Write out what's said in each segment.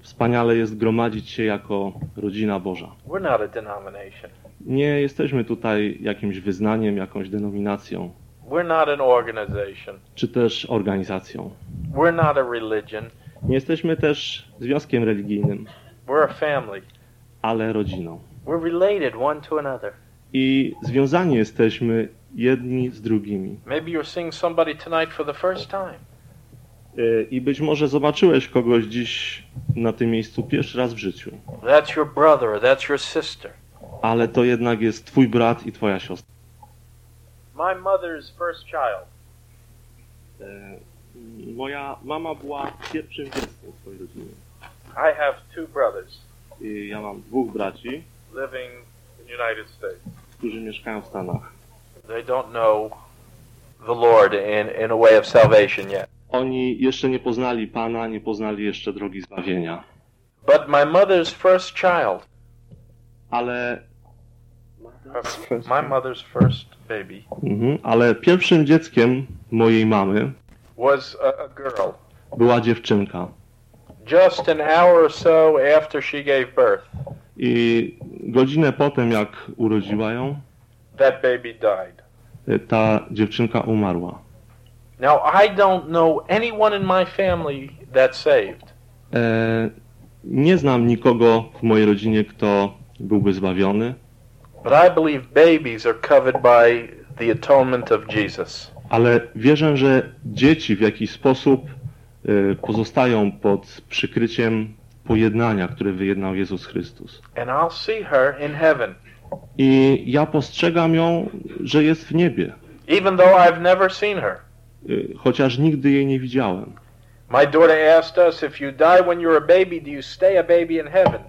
Wspaniale jest gromadzić się jako rodzina Boża. We're not a denomination. Nie jesteśmy tutaj jakimś wyznaniem, jakąś denominacją, We're not an organization. czy też organizacją. We're not a religion. Nie jesteśmy też związkiem religijnym, We're a family. ale rodziną. We're related one to another. I związani jesteśmy jedni z drugimi. Maybe you're seeing somebody tonight for the first time. I być może zobaczyłeś kogoś dziś na tym miejscu pierwszy raz w życiu. That's your brother or that's your sister. Ale to jednak jest twój brat i twoja siostra. My mother's first child. Moja mama była pierwszym dzieckiem w swojej rodzinie. I have two brothers I ja mam dwóch braci, living in the United States. którzy mieszkają w Stanach. They don't know the Lord in a way of salvation yet. Oni jeszcze nie poznali Pana, nie poznali jeszcze drogi zbawienia. But my mother's first child, Ale my mother's first baby, ale pierwszym dzieckiem mojej mamy was a girl. była dziewczynka. Just an hour or so after she gave birth, I godzinę potem, jak urodziła ją, that baby died. ta dziewczynka umarła. Now, I don't know anyone in my family that's saved. Nie znam nikogo w mojej rodzinie, kto byłby zbawiony, But I believe babies are covered by the atonement of Jesus. ale wierzę, że dzieci w jakiś sposób pozostają pod przykryciem pojednania, które wyjednał Jezus Chrystus. And I'll see her in heaven. I ja postrzegam ją, że jest w niebie, Even though I've never seen her. chociaż nigdy jej nie widziałem. My daughter asked us, if you die when you're a baby, do you stay a baby in heaven?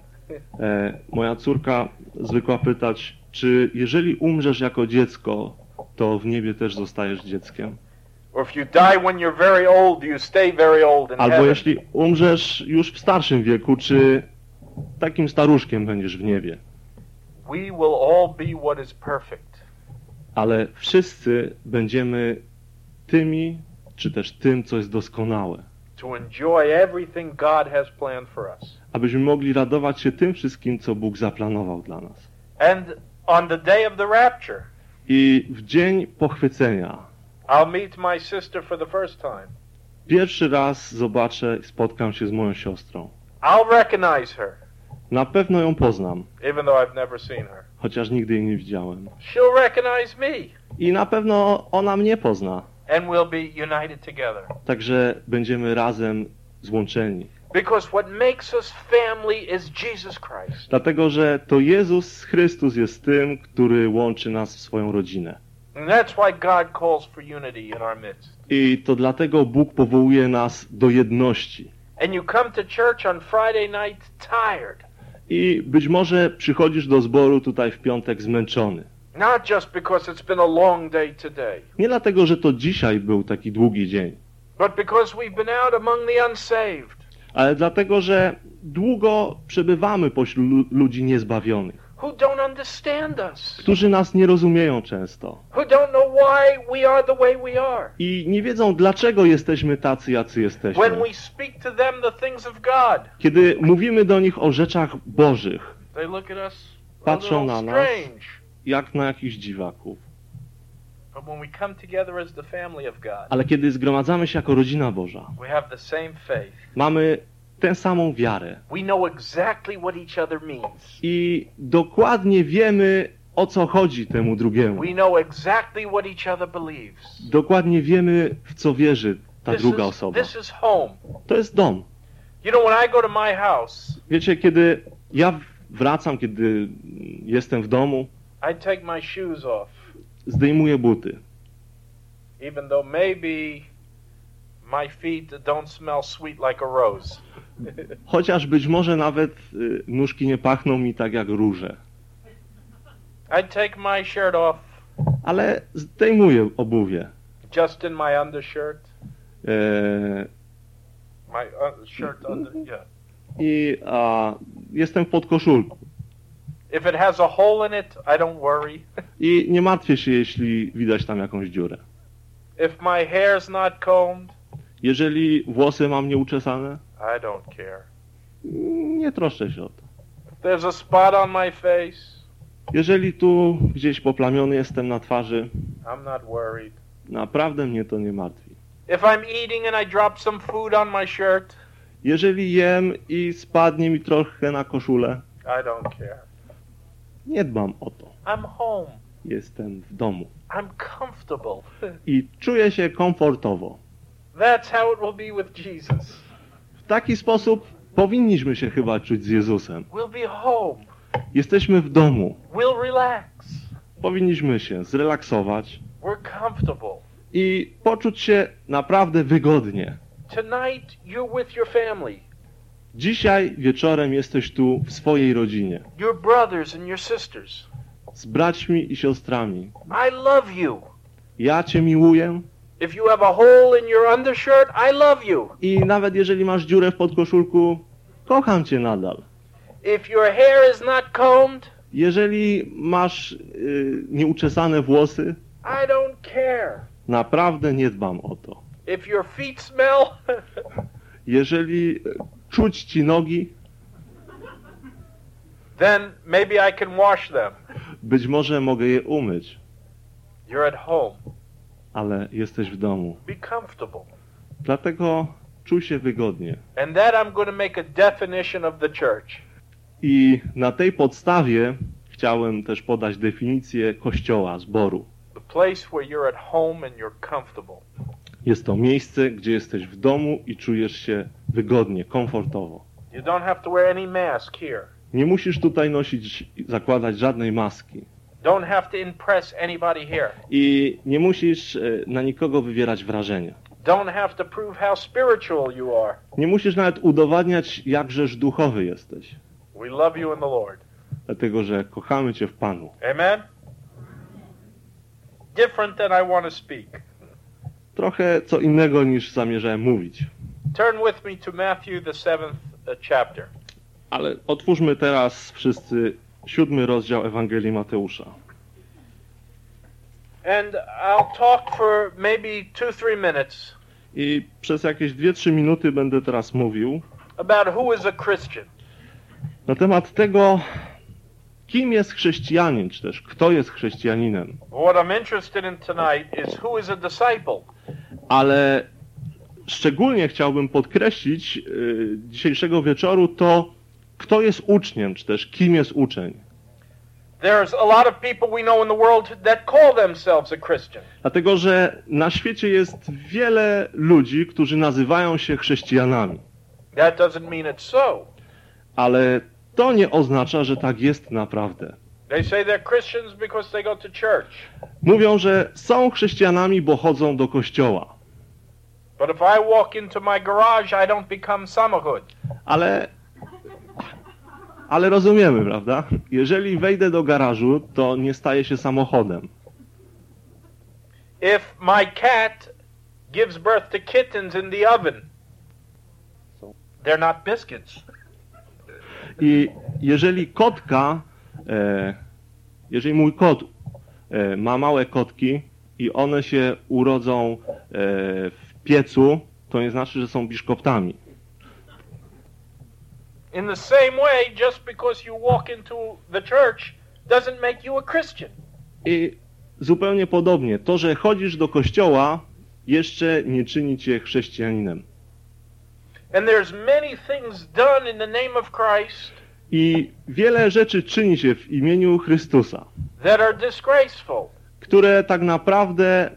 Moja córka zwykła pytać, czy jeżeli umrzesz jako dziecko, to w niebie też zostajesz dzieckiem? Or if you die when you're very old, do you stay very old in Albo heaven? jeśli umrzesz już w starszym wieku, czy takim staruszkiem będziesz w niebie? We will all be what is perfect. Ale wszyscy będziemy tymi, czy też tym, co jest doskonałe. To enjoy everything God has planned for us. Abyśmy mogli radować się tym wszystkim, co Bóg zaplanował dla nas. And on the day of the rapture, I w dzień pochwycenia I'll meet my sister for the first time. pierwszy raz zobaczę, spotkam się z moją siostrą. I'll recognize her, Na pewno ją poznam, even though I've never seen her. chociaż nigdy jej nie widziałem. She'll recognize me, I na pewno ona mnie pozna. and we'll be united together. Także będziemy razem złączeni. Because what makes us family is Jesus Christ. Dlatego, że to Jezus Chrystus jest tym, który łączy nas w swoją rodzinę. And that's why God calls for unity in our midst. I to dlatego Bóg powołuje nas do jedności. And you come to church on Friday night tired. I być może przychodzisz do zboru tutaj w piątek zmęczony. Not just because it's been a long day today, Nie dlatego, że to dzisiaj był taki długi dzień, but because we've been out among the unsaved, ale dlatego, że długo przebywamy pośród ludzi niezbawionych, who don't understand us, którzy nas nie rozumieją często who don't know why we are the way we are. i nie wiedzą, dlaczego jesteśmy tacy, jacy jesteśmy. When we speak to them the things of God, Kiedy mówimy do nich o rzeczach bożych, they look at us a patrzą little na nas strange. jak na jakichś dziwaków. But when we come together as the family of God, Ale kiedy zgromadzamy się jako rodzina Boża, we have the same faith. mamy tę samą wiarę We know exactly what each other means. i dokładnie wiemy, o co chodzi temu drugiemu. We know exactly what each other believes. Dokładnie wiemy, w co wierzy ta druga osoba. This is home. To jest dom. You know, when I go to my house, Wiecie, kiedy ja wracam, kiedy jestem w domu, I take my shoes off, zdejmuję buty. even though maybe my feet don't smell sweet like a rose. Chociaż być może nawet nóżki nie pachną mi tak jak róże. I take my shirt off, Ale zdejmuję obuwie. just in my undershirt. E, My shirt under, yeah. I jestem w podkoszulku. If it has a hole in it, I don't worry. I nie martwię się, jeśli widać tam jakąś dziurę. If my hair's not combed, Jeżeli włosy mam nieuczesane, I don't care. Nie troszczę się o to. If there's a spot on my face, Jeżeli tu gdzieś poplamiony jestem na twarzy, I'm not worried. naprawdę mnie to nie martwi. If I'm eating and I drop some food on my shirt, Jeżeli jem i spadnie mi trochę na koszulę, I don't care. nie dbam o to. I'm home. Jestem w domu I'm comfortable. i czuję się komfortowo. That's how it will be with Jesus. W taki sposób powinniśmy się chyba czuć z Jezusem. We'll be home. Jesteśmy w domu. We'll relax. Powinniśmy się zrelaksować We're comfortable. i poczuć się naprawdę wygodnie. Tonight, you're with your family, Dzisiaj wieczorem jesteś tu w swojej rodzinie, your brothers and your sisters. z braćmi i siostrami. I love you. Ja Cię miłuję If you have a hole in your undershirt, I love you. i nawet jeżeli masz dziurę w podkoszulku, kocham Cię nadal. If your hair is not combed, Jeżeli masz nieuczesane włosy, I don't care. naprawdę nie dbam o to. If your feet smell, Jeżeli czuć Ci nogi, then maybe I can wash them. być może mogę je umyć, You're at home. ale jesteś w domu. Be comfortable. Dlatego czuj się wygodnie. And that I'm going to make a definition of the church. I na tej podstawie chciałem też podać definicję kościoła, zboru. The place where you're at home and you're comfortable. Jest to miejsce, gdzie jesteś w domu i czujesz się wygodnie, komfortowo. You don't have to wear any mask here. Nie musisz tutaj zakładać żadnej maski. Don't have to impress anybody here. I nie musisz na nikogo wywierać wrażenia. Don't have to prove how spiritual you are. Nie musisz nawet udowadniać, jakżeż duchowy jesteś. We love you in the Lord. Dlatego, że kochamy Cię w Panu. Amen? Different than I want to speak. Trochę co innego niż zamierzałem mówić. Turn with me to Matthew, the 7th chapter. Ale otwórzmy teraz wszyscy 7 rozdział Ewangelii Mateusza. And I'll talk for maybe 2-3 minutes I przez jakieś 2-3 minuty będę teraz mówił about who is a Christian. na temat tego, kim jest chrześcijanin, czy też kto jest chrześcijaninem. What I'm interested in tonight is who is a disciple. Ale szczególnie chciałbym podkreślić dzisiejszego wieczoru to, kto jest uczniem, czy też kim jest uczeń. There's a lot of people we know in the world that call themselves a Christian. Dlatego, że na świecie jest wiele ludzi, którzy nazywają się chrześcijanami. That doesn't mean it's so. Ale to nie oznacza, że tak jest naprawdę. They say they're Christians because they go to church. Mówią, że są chrześcijanami, bo chodzą do kościoła. But if I walk into my garage, I don't become samohud. Ale rozumiemy, prawda? Jeżeli wejdę do garażu, to nie staję się samochodem. If my cat gives birth to kittens in the oven, they're not biscuits. I jeżeli jeżeli mój kot ma małe kotki i one się urodzą w piecu, to nie znaczy, że są biszkoptami. In the same way, just because you walk into the church doesn't make you a Christian. I zupełnie podobnie, to, że chodzisz do kościoła, jeszcze nie czyni cię chrześcijaninem. And there's many things done in the name of Christ I wiele rzeczy czyni się w imieniu Chrystusa, that are disgraceful. które tak naprawdę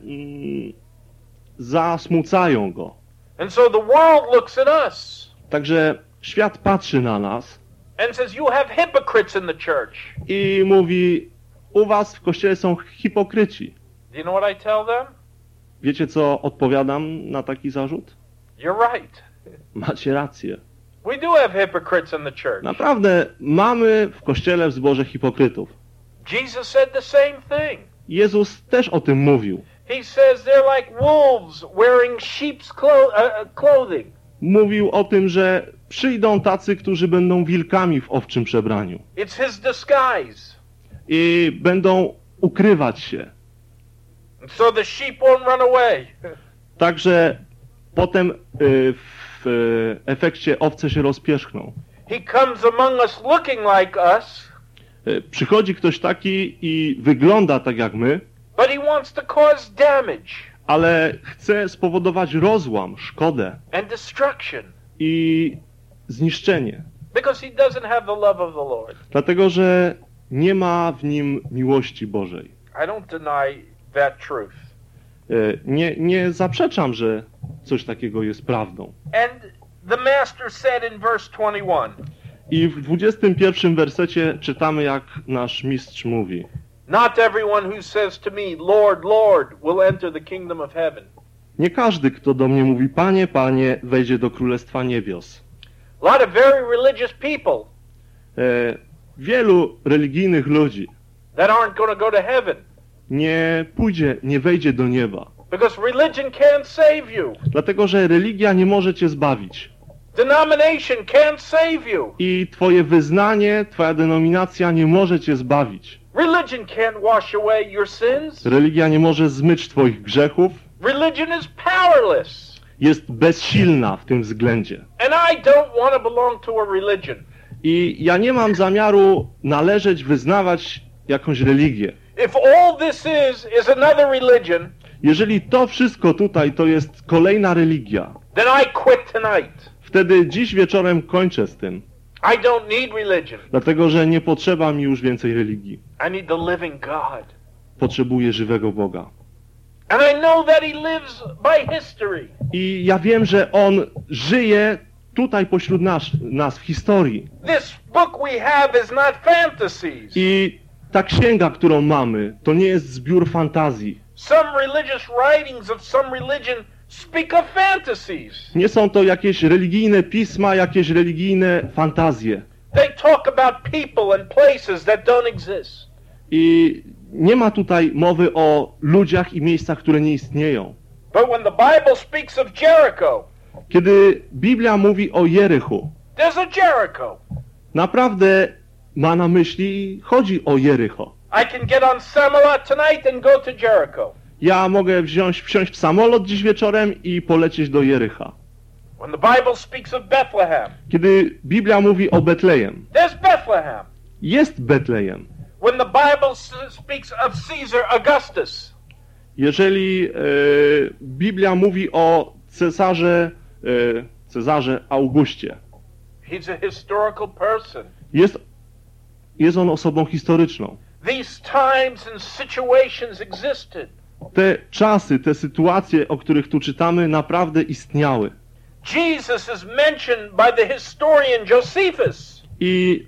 zasmucają Go. And so the world looks at us Także świat patrzy na nas and says, you have hypocrites in the church. i mówi, u was w kościele są hipokryci. Do you know what I tell them? Wiecie, co odpowiadam na taki zarzut? You're right. Macie rację. We do have hypocrites in the church. Naprawdę mamy w kościele, w zborze hipokrytów. Jesus said the same thing. Jezus też o tym mówił. He says they're like wolves wearing sheep's clothing. Mówił o tym, że przyjdą tacy, którzy będą wilkami w owczym przebraniu. It's his disguise. I będą ukrywać się. And so the sheep won't run away. Także potem w efekcie owce się rozpierzchną. He comes among us looking like us, Przychodzi ktoś taki i wygląda tak jak my, but he wants to cause damage ale chce spowodować rozłam, szkodę and destruction i zniszczenie. because he doesn't have the love of the Lord. Dlatego, że nie ma w nim miłości Bożej. I don't deny that truth. Nie zaprzeczam, że coś takiego jest prawdą. And the master said in verse 21, I w 21 wersecie czytamy, jak nasz mistrz mówi: not everyone who says to me, Lord, Lord, will enter the kingdom of heaven. nie każdy, kto do mnie mówi, Panie, Panie, wejdzie do Królestwa Niebios. A lot of very religious people Wielu religijnych ludzi that aren't going to go to heaven nie wejdzie do nieba. because religion can't save you. Dlatego, że religia nie może cię zbawić. Denomination can't save you. I twoje wyznanie, twoja denominacja nie może cię zbawić. Religion can't wash away your sins. Religia nie może zmyć twoich grzechów. Religion is powerless. Jest bezsilna w tym względzie. And I don't want to belong to a religion. I ja nie mam zamiaru należeć, wyznawać jakąś religię. If all this is another religion, Jeżeli to wszystko tutaj to jest kolejna religia, then I quit tonight. wtedy dziś wieczorem kończę z tym. I don't need religion. Dlatego, że nie potrzeba mi już więcej religii. I need the living God. Potrzebuję żywego Boga. And I know that he lives by history. I ja wiem, że On żyje tutaj pośród nas w historii. This book we have is not fantasies. I ta księga, którą mamy, to nie jest zbiór fantazji. Some religious writings of some religion speak of fantasies. Nie są to jakieś religijne pisma, jakieś religijne fantazje. They talk about people and places that don't exist. I nie ma tutaj mowy o ludziach i miejscach, które nie istnieją. But when the Bible speaks of Jericho, Kiedy Biblia mówi o Jerichu, there's a Jericho. naprawdę ma na myśli i chodzi o Jericho. I can get on Samolot tonight and go to Jericho. Ja mogę wsiąść w samolot dziś wieczorem i polecieć do Jericha. When the Bible speaks of Bethlehem, Kiedy Biblia mówi o Betlejem, there's Bethlehem. jest Betlejem. When the Bible speaks of Caesar Augustus, Jeżeli Biblia mówi o Cezarze Augustie, he's a historical person. jest on osobą historyczną. These times and situations existed. Te czasy, te sytuacje, o których tu czytamy, naprawdę istniały. Jesus is mentioned by the historian Josephus. I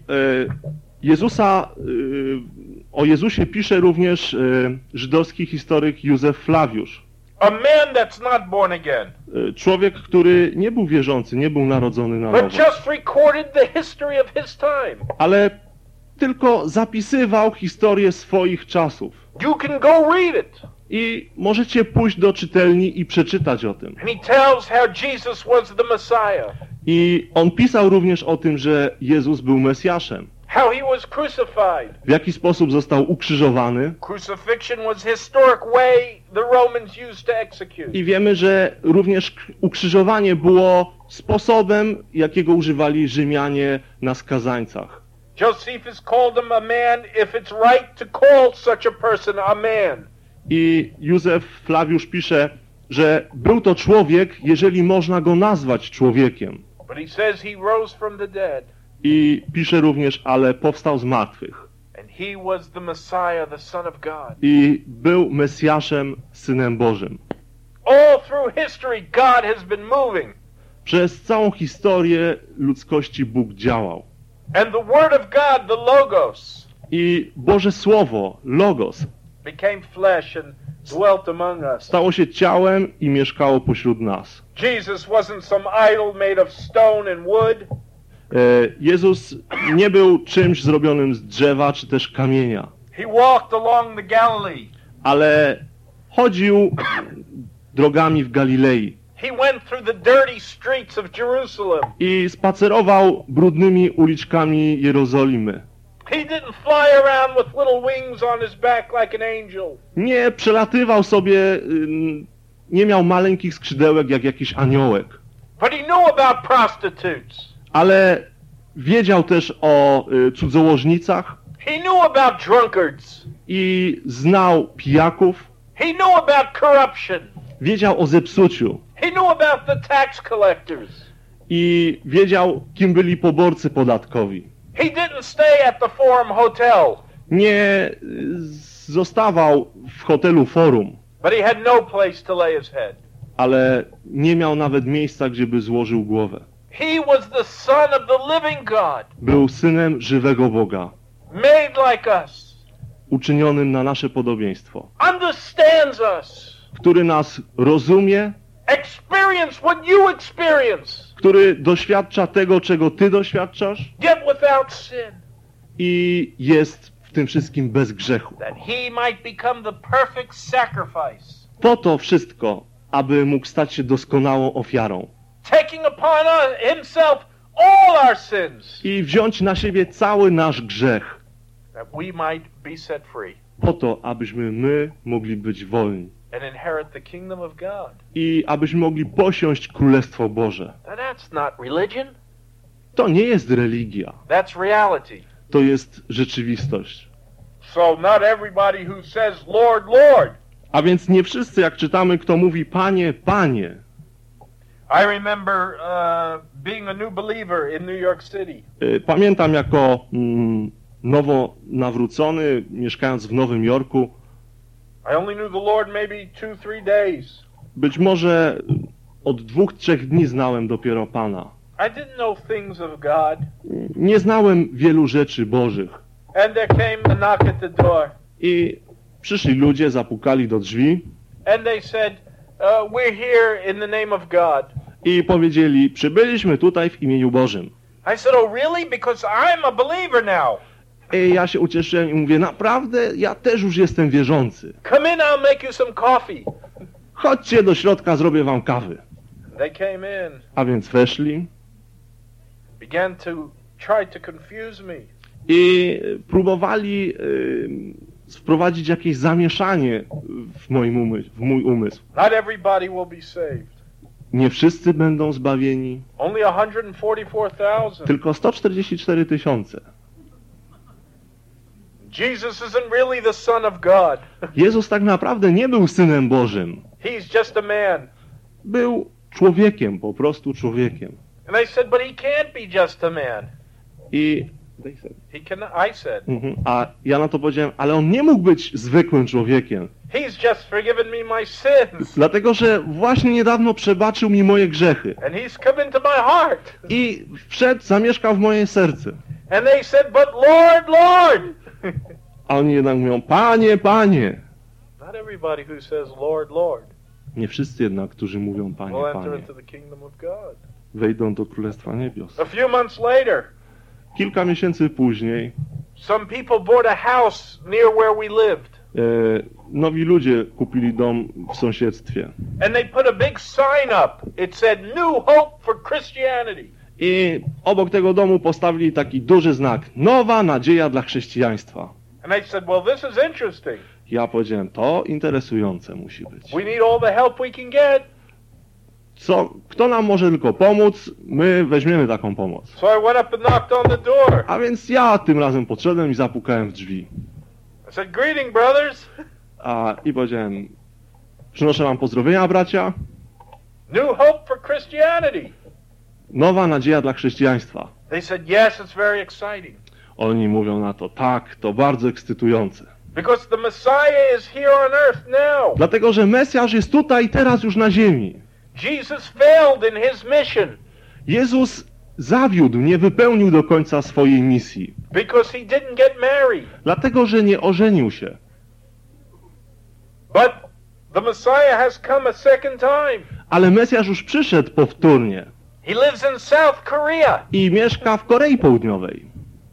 o Jezusie pisze również żydowski historyk Józef Flawiusz. A man that's not born again, Człowiek, który nie był wierzący, nie był narodzony na but nowo, just recorded the history of his time. ale tylko zapisywał historię swoich czasów. You can go read it. I możecie pójść do czytelni i przeczytać o tym. And he tells how Jesus was the Messiah, I on pisał również o tym, że Jezus był Mesjaszem. how he was crucified. W jaki sposób został ukrzyżowany. Crucifixion was the historic way the Romans used to execute. I wiemy, że również ukrzyżowanie było sposobem, jakiego używali Rzymianie na skazańcach. Josephus called him a man if it's right to call such a person a man. I Józef Flawiusz pisze, że był to człowiek, jeżeli można go nazwać człowiekiem. But he says he rose from the dead. I pisze również, ale powstał z martwych. And he was the Messiah, the Son of God. I był Mesjaszem, Synem Bożym. All through history, God has been moving. Przez całą historię ludzkości Bóg działał. And the Word of God, the Logos, I Boże Słowo, Logos, became flesh and dwelt among us. stało się ciałem i mieszkało pośród nas. Jesus wasn't some idol made of stone and wood. Jezus nie był czymś zrobionym z drzewa czy też kamienia, He walked along the Galilee. ale chodził drogami w Galilei He went through the dirty streets of Jerusalem. i spacerował brudnymi uliczkami Jerozolimy. He didn't fly around with little wings on his back like an angel. Nie przelatywał sobie, nie miał maleńkich skrzydełek jak jakiś aniołek, But he knew about prostitutes. ale wiedział też o cudzołożnicach He knew about drunkards. i znał pijaków, He knew about corruption. wiedział o zepsuciu He knew about the tax collectors. i wiedział, kim byli poborcy podatkowi. He didn't stay at the Forum Hotel, Nie zostawał w hotelu Forum, but he had no place to lay his head. ale nie miał nawet miejsca, gdzie by złożył głowę. He was the Son of the living God, Był synem żywego Boga, made like us, uczynionym na nasze podobieństwo, understands us, który nas rozumie, experience what you experience, który doświadcza tego, czego ty doświadczasz yet without sin, i jest w tym wszystkim bez grzechu. that he might become the perfect sacrifice, Po to wszystko, aby mógł stać się doskonałą ofiarą taking upon himself all our sins, i wziąć na siebie cały nasz grzech, that we might be set free po to, abyśmy my mogli być wolni and inherit the kingdom of God. i abyśmy mogli posiąść Królestwo Boże. Now that's not religion, To nie jest religia, that's reality. to jest rzeczywistość. So not everybody who says, Lord, Lord. A więc nie wszyscy, jak czytamy, kto mówi Panie, Panie. I remember being a new believer in New York City. Pamiętam jako nowo nawrócony, mieszkając w Nowym Jorku, I only knew the Lord maybe 2-3 days. być może od 2-3 dni znałem dopiero Pana. I didn't know things of God. Nie znałem wielu rzeczy Bożych. And there came a knock at the door. I przyszli ludzie, zapukali do drzwi And they said, we're here in the name of God. i powiedzieli, przybyliśmy tutaj w imieniu Bożym. I said, oh really? Because I'm a believer now. I ja się ucieszyłem i mówię, naprawdę, ja też już jestem wierzący. Come in, I'll make you some coffee. Chodźcie do środka, zrobię wam kawy. They came in, A więc weszli began to try to confuse me. i próbowali wprowadzić jakieś zamieszanie w mój umysł. Not everybody will be saved. Nie wszyscy będą zbawieni, Only 144,000. tylko 144 000. Jesus isn't really the Son of God. Jezus tak naprawdę nie był Synem Bożym. He's just a man. Był człowiekiem, po prostu człowiekiem. And I said, but he can't be just a man. I I said, a ja na to powiedziałem, ale on nie mógł być zwykłym człowiekiem. he's just forgiven me my sins. Dlatego, że właśnie niedawno przebaczył mi moje grzechy. And he's come into my heart. I wszedł, zamieszkał w moje serce. And they said, but Lord, Lord. A oni jednak mówią, Panie, Panie. Not everybody who says, Lord, Lord, Nie wszyscy jednak, którzy mówią Panie, will enter Panie, into the kingdom of God. wejdą do Królestwa Niebios. A few months later, Kilka miesięcy później some people bought a house near where we lived. nowi ludzie kupili dom w sąsiedztwie. And they put a big sign up. It said, New Hope for Christianity. I obok tego domu postawili taki duży znak. Nowa nadzieja dla chrześcijaństwa. And I said, well, this is interesting. Ja powiedziałem, to interesujące musi być. We need all the help we can get. Kto nam może tylko pomóc, my weźmiemy taką pomoc. So I went up and knocked on the door. A więc ja tym razem podszedłem i zapukałem w drzwi. I said, greeting, brothers. I powiedziałem, przynoszę wam pozdrowienia, bracia. New Hope for Christianity. Nowa nadzieja dla chrześcijaństwa. They said, yes, it's very exciting. Oni mówią na to, tak, to bardzo ekscytujące. Because the Messiah is here on earth now. Dlatego, że Mesjasz jest tutaj teraz już na ziemi. Jesus failed in his mission. Jezus zawiódł, nie wypełnił do końca swojej misji. Because he didn't get married. Dlatego, że nie ożenił się. But the Messiah has come a second time. Ale Mesjasz już przyszedł powtórnie. He lives in South Korea. I mieszka w Korei Południowej.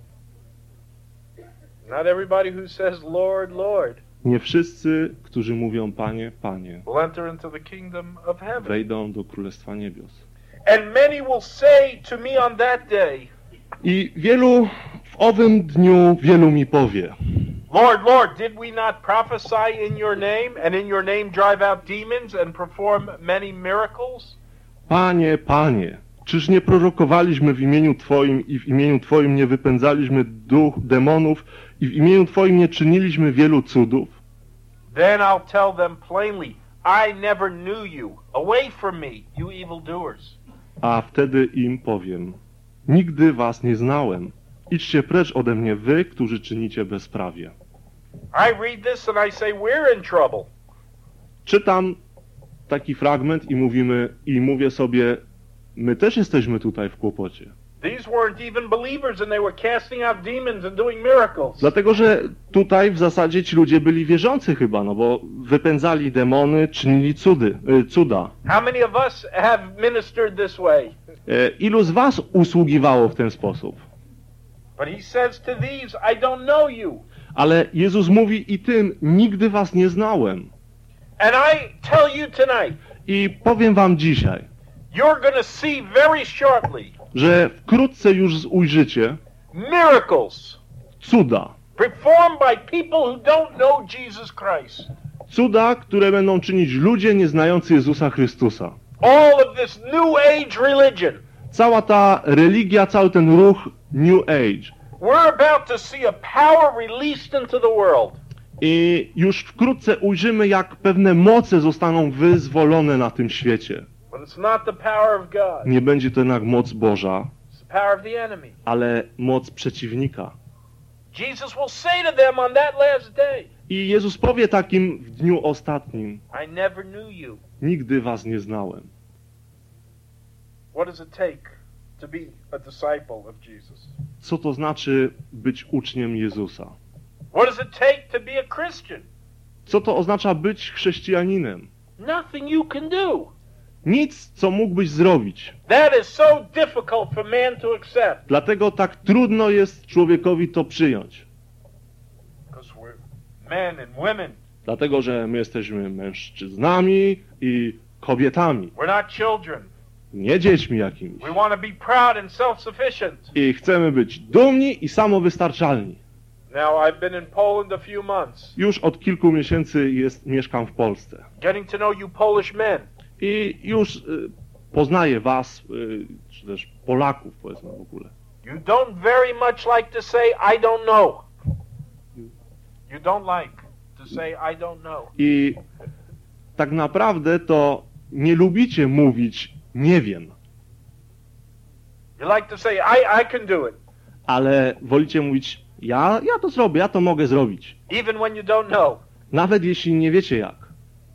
Not everybody who says, Lord, Lord, Nie wszyscy, którzy mówią Panie, Panie, will enter into the kingdom of heaven. wejdą do Królestwa Niebios. And many will say to me on that day, I w owym dniu wielu mi powie, Lord, Lord, did we not prophesy in your name, and in your name drive out demons and perform many miracles? Panie, Panie, Czyż nie prorokowaliśmy w imieniu Twoim i w imieniu Twoim nie wypędzaliśmy demonów i w imieniu Twoim nie czyniliśmy wielu cudów? Then I'll tell them plainly, I never knew you. Away from me, you evildoers. A wtedy im powiem, nigdy was nie znałem. Idźcie precz ode mnie wy, którzy czynicie bezprawie. I read this and I say, we're in trouble. Czytam taki fragment i mówię sobie, my też jesteśmy tutaj w kłopocie. These weren't even believers and they were casting out demons and doing miracles. Dlatego, że tutaj w zasadzie ci ludzie byli wierzący chyba, no bo wypędzali demony, czynili cuda. How many of us have ministered this way? Ilu z was usługiwało w ten sposób? But he says to these, I don't know you. Ale Jezus mówi i tym, nigdy was nie znałem. And I tell you tonight, I powiem wam dzisiaj, you're going to see very shortly że wkrótce już ujrzycie miracles cuda. performed by people who don't know Jesus Christ. Cuda, które będą czynić ludzie nieznający Jezusa Chrystusa. All of this New Age religion. Cała ta religia, cały ten ruch New Age. We're about to see a power released into the world. I już wkrótce ujrzymy, jak pewne moce zostaną wyzwolone na tym świecie. But it's not the power of God. Nie będzie to jednak moc Boża, It's the power of the enemy. ale moc przeciwnika. Jesus will say to them on that last day, I Jezus powie takim w dniu ostatnim, I never knew you. nigdy was nie znałem. What does it take to be a disciple of Jesus? Co to znaczy być uczniem Jezusa? What does it take to be a Christian? Co to oznacza być chrześcijaninem? Nothing you can do. Nic, co mógłbyś zrobić. That is so difficult for man to accept. Dlatego tak trudno jest człowiekowi to przyjąć. Because we're men and women. Dlatego, że my jesteśmy mężczyznami i kobietami, We're not children. nie dziećmi jakimiś. We want to be proud and self-sufficient. I chcemy być dumni i samowystarczalni. Now, I've been in Poland a few months, Już od kilku miesięcy mieszkam w Polsce. getting to know you Polish men. I już poznaję was, czy też Polaków, powiedzmy w ogóle. You don't very much like to say, I don't know. You don't like to say, I don't know. I tak naprawdę to nie lubicie mówić nie wiem, You like to say, I can do it, ale wolicie mówić ja to zrobię, ja to mogę zrobić. even when you don't know. Nawet jeśli nie wiecie jak.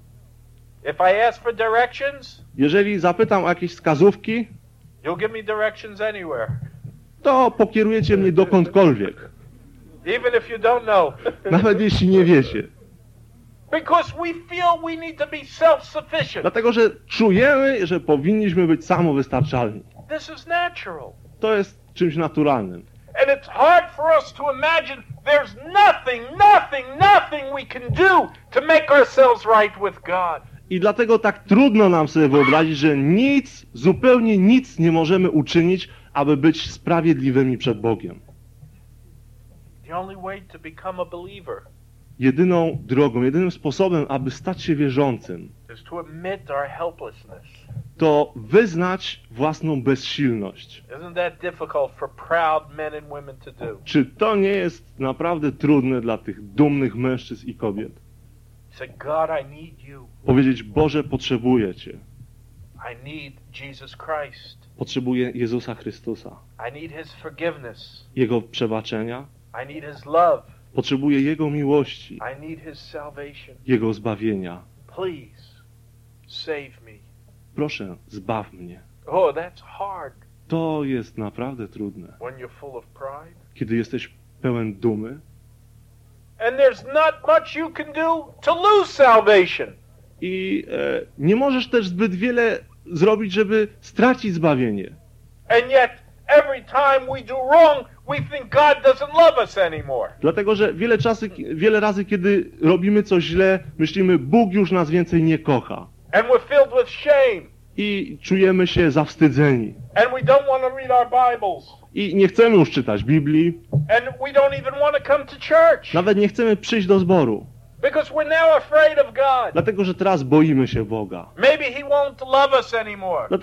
If I ask for directions, Jeżeli zapytam o jakieś wskazówki, you'll give me directions anywhere, to pokierujecie mnie dokądkolwiek. even if you don't know. Nawet jeśli nie wiecie. Because we feel we need to be self-sufficient. Dlatego, że czujemy, że powinniśmy być samowystarczalni. This is natural. To jest czymś naturalnym. And it's hard for us to imagine there's nothing we can do to make ourselves right with God. I dlatego tak trudno nam sobie wyobrazić, że nic, zupełnie nic nie możemy uczynić, aby być sprawiedliwymi przed Bogiem. The only way to become a believer Jedyną drogą, jedynym sposobem, aby stać się wierzącym, is to admit our helplessness. to wyznać własną bezsilność. Isn't that difficult for proud men and women to do? Czy to nie jest naprawdę trudne dla tych dumnych mężczyzn i kobiet? Say, God, I need you. Powiedzieć, Boże, potrzebuję Cię. I need Jesus Christ. Potrzebuję Jezusa Chrystusa. I need His forgiveness. Jego przebaczenia. I need His love. Potrzebuję Jego miłości. I need His salvation. Jego zbawienia. Please, save me. Proszę, zbaw mnie. Oh, that's hard To jest naprawdę trudne. when you're full of pride. Kiedy jesteś pełen dumy And there's not much you can do to lose salvation. i nie możesz też zbyt wiele zrobić, żeby stracić zbawienie. And yet, every time we do wrong, we think God doesn't love us anymore. Dlatego, że wiele razy, kiedy robimy coś źle, myślimy, Bóg już nas więcej nie kocha. And we're filled with shame. I czujemy się zawstydzeni. And we don't want to read our Bibles. I nie chcemy już czytać Biblii. And we don't even want to come to church. Nawet nie chcemy przyjść do zboru. Because we're now afraid of God. Dlatego, że teraz boimy się Boga. Maybe He won't love us anymore. Dlatego,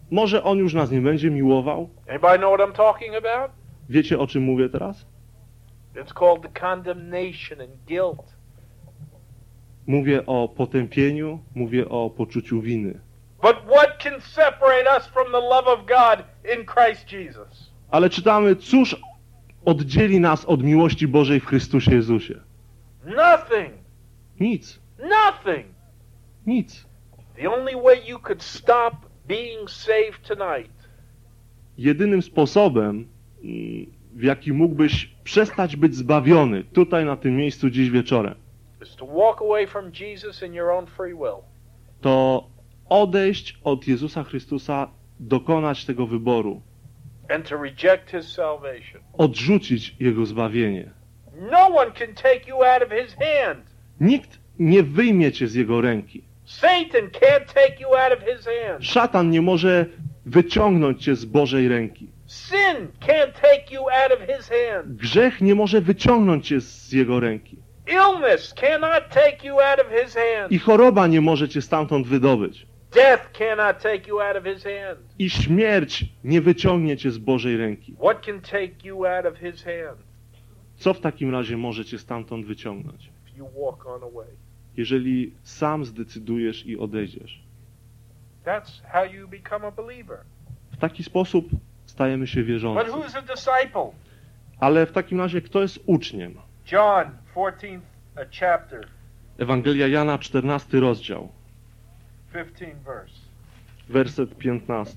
może On już nas nie będzie miłował. Anybody know what I'm talking about? Wiecie, o czym mówię teraz? It's called the condemnation and guilt. Mówię o potępieniu, mówię o poczuciu winy. But what can separate us from the love of God in Christ Jesus? Ale czytamy, cóż oddzieli nas od miłości Bożej w Chrystusie Jezusie? Nothing. Nic. Nothing. Nic. The only way you could stop being saved tonight Jedynym sposobem, w jaki mógłbyś przestać być zbawiony tutaj na tym miejscu dziś wieczorem, is to walk away from Jesus in your own free will. to odejść od Jezusa Chrystusa, dokonać tego wyboru, And to reject His salvation. odrzucić Jego zbawienie. No one can take you out of His hand. Nikt nie wyjmie cię z Jego ręki. Satan can't take you out of His hand. Szatan nie może wyciągnąć cię z Bożej ręki. Sin can't take you out of His hand. Grzech nie może wyciągnąć cię z Jego ręki. Illness cannot take you out of His hand. I choroba nie może cię stamtąd wydobyć. Death cannot take you out of His hand. I śmierć nie wyciągnie cię z Bożej ręki. What can take you out of His hand? Co w takim razie może cię stamtąd wyciągnąć? If you walk on away. Jeżeli sam zdecydujesz i odejdziesz. That's how you become a believer. W taki sposób stajemy się But wierzący. who's a disciple? Ale w takim razie kto jest uczniem? John, 14th chapter, Ewangelia Jana, 14 rozdział, 15th verse. werset 15.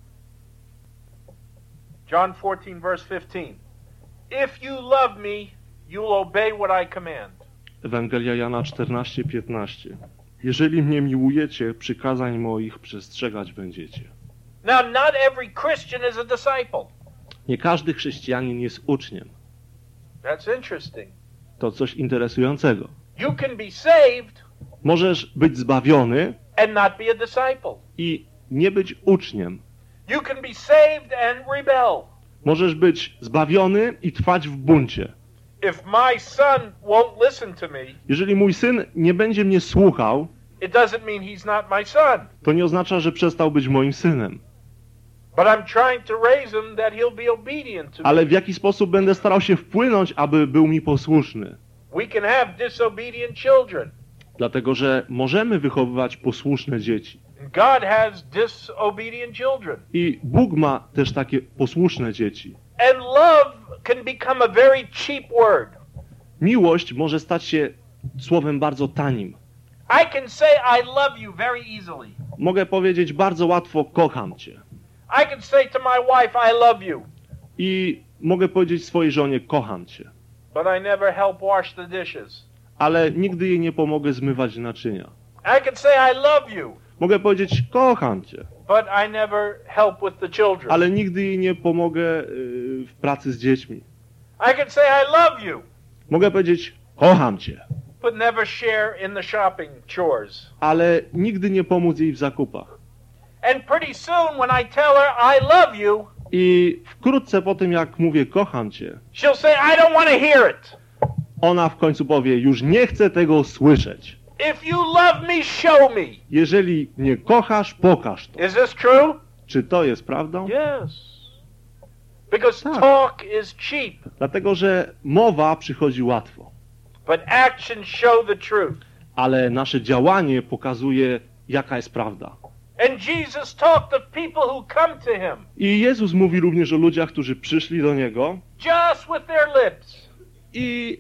John 14, verse 15. If you love me, you'll obey what I command. Ewangelia Jana 14, 15. Jeżeli mnie miłujecie, przykazań moich przestrzegać będziecie. Now, not every Christian is a disciple. Nie każdy chrześcijanin jest uczniem. That's interesting. To coś interesującego. You can be saved Możesz być zbawiony and not be a disciple. i nie być uczniem. You can be saved and rebel. Możesz być zbawiony i trwać w buncie. If my son won't listen to me, Jeżeli mój syn nie będzie mnie słuchał, it doesn't mean he's not my son. to nie oznacza, że przestał być moim synem. But I'm trying to raise him that he'll be obedient to me. Ale w jaki sposób będę starał się wpłynąć, aby był mi posłuszny? We can have disobedient children. Dlatego, że możemy wychowywać posłuszne dzieci. God has disobedient children. I Bóg ma też takie posłuszne dzieci. And love can become a very cheap word. Miłość może stać się słowem bardzo tanim. I can say I love you very easily. Mogę powiedzieć bardzo łatwo kocham cię. I can say to my wife I love you. I mogę powiedzieć swojej żonie kocham cię. But I never help wash the dishes. Ale nigdy jej nie pomogę zmywać naczynia. I can say I love you. Mogę powiedzieć kocham cię. But I never help with the children. Ale nigdy jej nie pomogę w pracy z dziećmi. I can say I love you. Mogę powiedzieć kocham cię. But never share in the shopping chores. Ale nigdy nie pomóc jej w zakupach. And pretty soon when I tell her I love you, I wkrótce po tym, jak mówię kocham cię, she'll say I don't want to hear it. ona w końcu powie, już nie chcę tego słyszeć. If you love me, show me. Jeżeli mnie kochasz, pokaż to. Is this true? Czy to jest prawdą? Yes. Because Tak. talk is cheap, Dlatego, że mowa przychodzi łatwo, but actions show the truth. ale nasze działanie pokazuje, jaka jest prawda. And Jesus talked of people who come to him I Jezus mówi również o ludziach, którzy przyszli do Niego just with their lips. i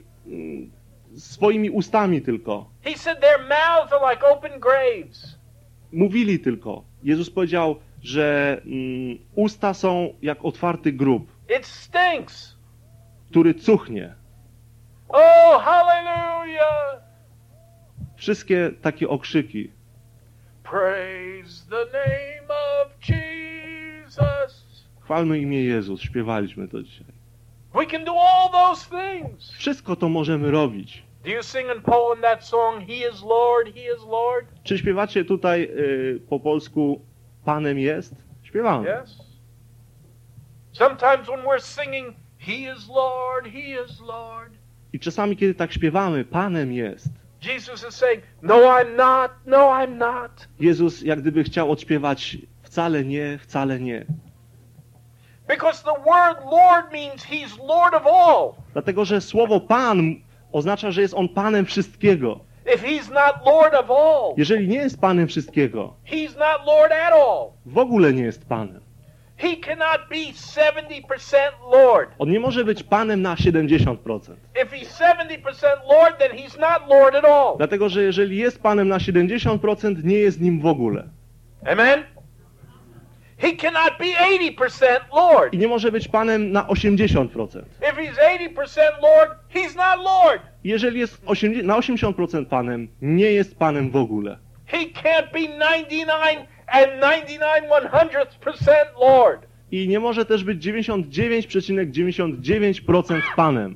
swoimi ustami tylko. He said their mouths are like open graves. Mówili tylko. Jezus powiedział, że usta są jak otwarty grób, It stinks. który cuchnie. Oh, hallelujah. Wszystkie takie okrzyki. Praise the name of Jesus. Chwalmy imię Jezus, śpiewaliśmy to dzisiaj. We can do all those things. Wszystko to możemy robić. Do you sing in Poland that song, He is Lord, He is Lord? Czy śpiewacie tutaj po polsku Panem jest? Śpiewamy. Yes. Sometimes when we're singing, He is Lord, He is Lord, I czasami, kiedy tak śpiewamy, Panem jest, Jesus is saying, no, I'm not, no, I'm not. Jezus jak gdyby chciał odśpiewać, Wcale nie, wcale nie. Because the word Lord means he's Lord of all. Dlatego, że słowo Pan oznacza, że jest On Panem wszystkiego. If he's not Lord of all, Jeżeli nie jest Panem wszystkiego, he's not Lord at all. w ogóle nie jest Panem. He cannot be 70% Lord. On nie może być Panem na 70%. If he's 70% Lord, then he's not Lord at all. Dlatego, że jeżeli jest Panem na 70%, nie jest nim w ogóle. Amen? He cannot be 80% Lord. I nie może być Panem na 80%. If he's 80% Lord, he's not Lord. Jeżeli jest na 80% Panem, nie jest Panem w ogóle. He can't be 99.99% Lord. I nie może też być 99,99% Panem.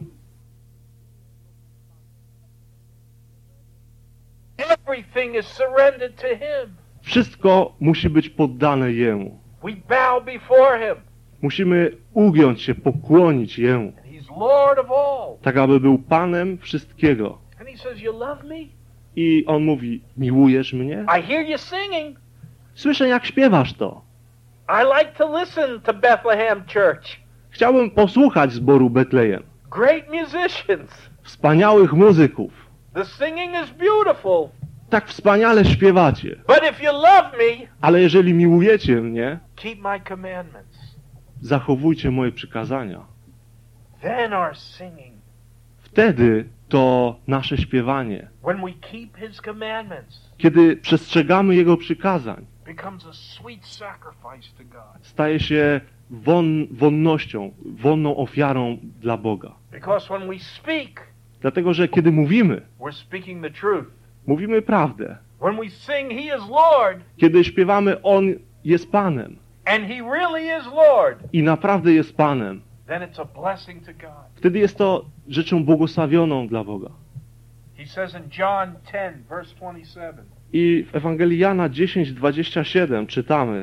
Everything is surrendered to him. Wszystko musi być poddane Jemu. We bow before him. Musimy ugiąć się, pokłonić Jemu. And he's Lord of all. Tak, aby był Panem wszystkiego. And he says, you love me? I On mówi, miłujesz mnie? I hear you singing. Słyszę, jak śpiewasz to. I like to listen to Bethlehem Church. Chciałbym posłuchać zboru Betlejem. Great musicians. Wspaniałych muzyków. The singing is beautiful. Tak wspaniale śpiewacie. But if you love me, Ale jeżeli miłujecie mnie, keep my commandments. zachowujcie moje przykazania. Then our singing, Wtedy to nasze śpiewanie, when we keep his commandments, kiedy przestrzegamy Jego przykazań, becomes a sweet sacrifice to God. staje się wonną ofiarą dla Boga. Because when we speak, Dlatego, że kiedy mówimy, we're speaking the truth. mówimy prawdę. When we sing, he is Lord, Kiedy śpiewamy, On jest Panem and he really is Lord, i naprawdę jest Panem, then it's a blessing to God. wtedy jest to rzeczą błogosławioną dla Boga. He says in John 10, verse 27, I w Ewangelii Jana 10:27 czytamy: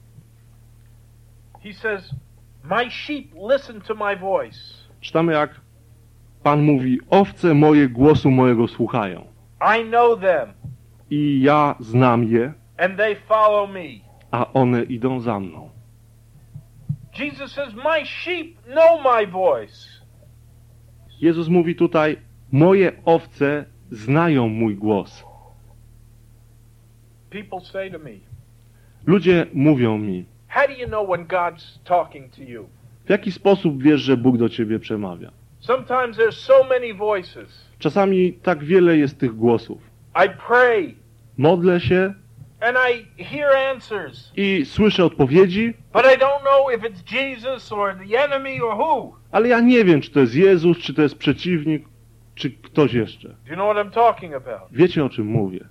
he says, my sheep listen to my voice. Czytamy, jak Pan mówi, owce moje głosu mojego słuchają. I know them, I ja znam je, and they follow me. a one idą za mną. Jesus says, my sheep know my voice. Jezus mówi tutaj, moje owce znają mój głos. People say to me, Ludzie mówią mi, how do you know when God's talking to you? w jaki sposób wiesz, że Bóg do ciebie przemawia? Sometimes there's so many voices. Czasami tak wiele jest tych głosów. I pray, Modlę się and I hear answers, i słyszę odpowiedzi, but I don't know if it's Jesus or the enemy or who. ale ja nie wiem, czy to jest Jezus, czy to jest przeciwnik, czy ktoś jeszcze. Do you know what I'm talking about? Wiecie, o czym mówię.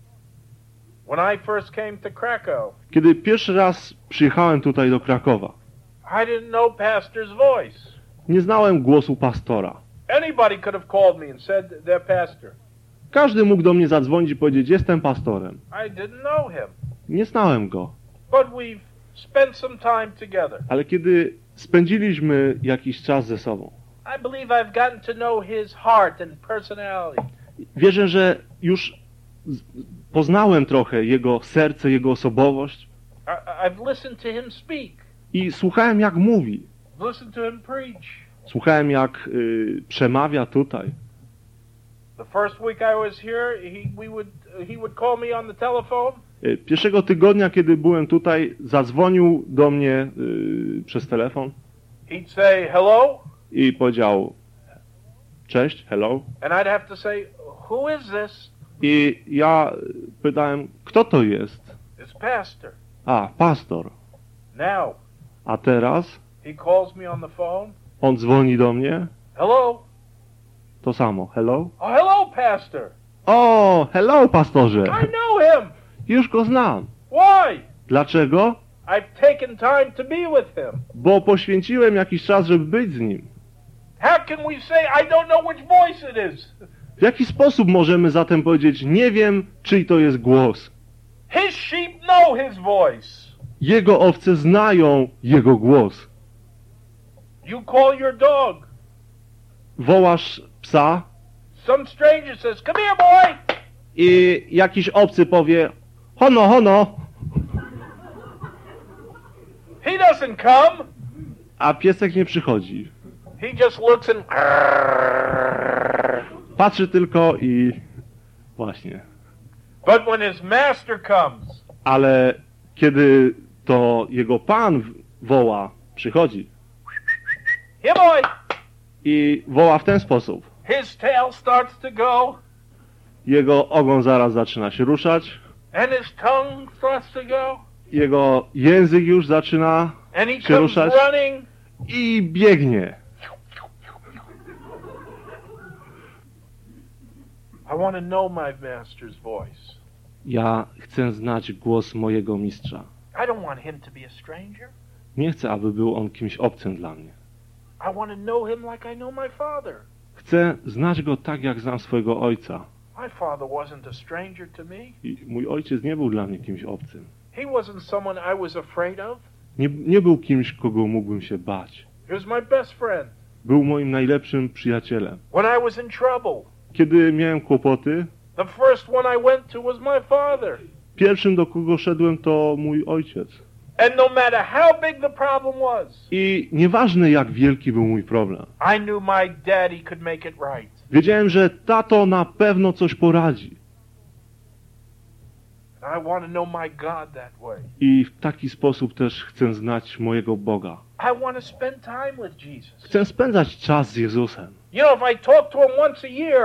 When I first came to Krakow, Kiedy pierwszy raz przyjechałem tutaj do Krakowa, I didn't know pastor's voice. nie znałem głosu pastora. Anybody could have called me and said they're pastor. Każdy mógł do mnie zadzwonić i powiedzieć, jestem pastorem. I didn't know him. Nie znałem go. But we've spent some time together. Ale kiedy spędziliśmy jakiś czas ze sobą, I believe I've gotten to know his heart and personality. wierzę, że już poznałem trochę jego serce, jego osobowość I've listened to him speak. i słuchałem, jak mówi. Listened to him preach. Słuchałem, jak przemawia tutaj. The first week I was here, he would call me on the telephone. Pierwszego tygodnia, kiedy byłem tutaj, zadzwonił do mnie przez telefon He'd say hello, i powiedział cześć, hello. and I'd have to say, who is this? I ja pytałem, kto to jest? It's pastor. A, pastor. Now, A teraz he calls me on the phone. on dzwoni do mnie, Hello. to samo, hello. Oh, hello, pastor. O, hello, pastorze. I know him. Już go znam. Why? Dlaczego? I've taken time to be with him. Bo poświęciłem jakiś czas, żeby być z nim. How can we say I don't know which voice it is? W jaki sposób możemy zatem powiedzieć, nie wiem, czyj to jest głos? His sheep know his voice. Jego owce znają jego głos. You call your dog. Wołasz psa Some stranger says, come here, boy. i jakiś obcy powie, hono, hono. He doesn't come. A piesek nie przychodzi. He just looks and... Patrzy tylko i... Właśnie. But when his master comes, Ale kiedy to jego pan woła, przychodzi here boy, i woła w ten sposób. his tail starts to go, Jego ogon zaraz zaczyna się ruszać. and his tongue starts to go, Jego język już zaczyna and he się comes ruszać running. i biegnie. I want to know my master's voice. Ja chcę znać głos mojego mistrza. I don't want him to be a stranger. Nie chcę, aby był on kimś obcym dla mnie. I want to know him like I know my father. Chcę znać go tak, jak znam swojego ojca. My father wasn't a stranger to me. I mój ojciec nie był dla mnie kimś obcym. He wasn't someone I was afraid of. Nie był kimś, kogo mógłbym się bać. He was my best friend. Był moim najlepszym przyjacielem. When I was in trouble, Kiedy miałem kłopoty, the first one I went to was my father. pierwszym, do kogo szedłem, to mój ojciec. And no matter how big the problem was, I nieważne, jak wielki był mój problem, I knew my daddy could make it right. wiedziałem, że tato na pewno coś poradzi. And I want to know my God that way. I w taki sposób też chcę znać mojego Boga. I want to spend time with Jesus. Chcę spędzać czas z Jezusem. You know, if I talk to him once a year,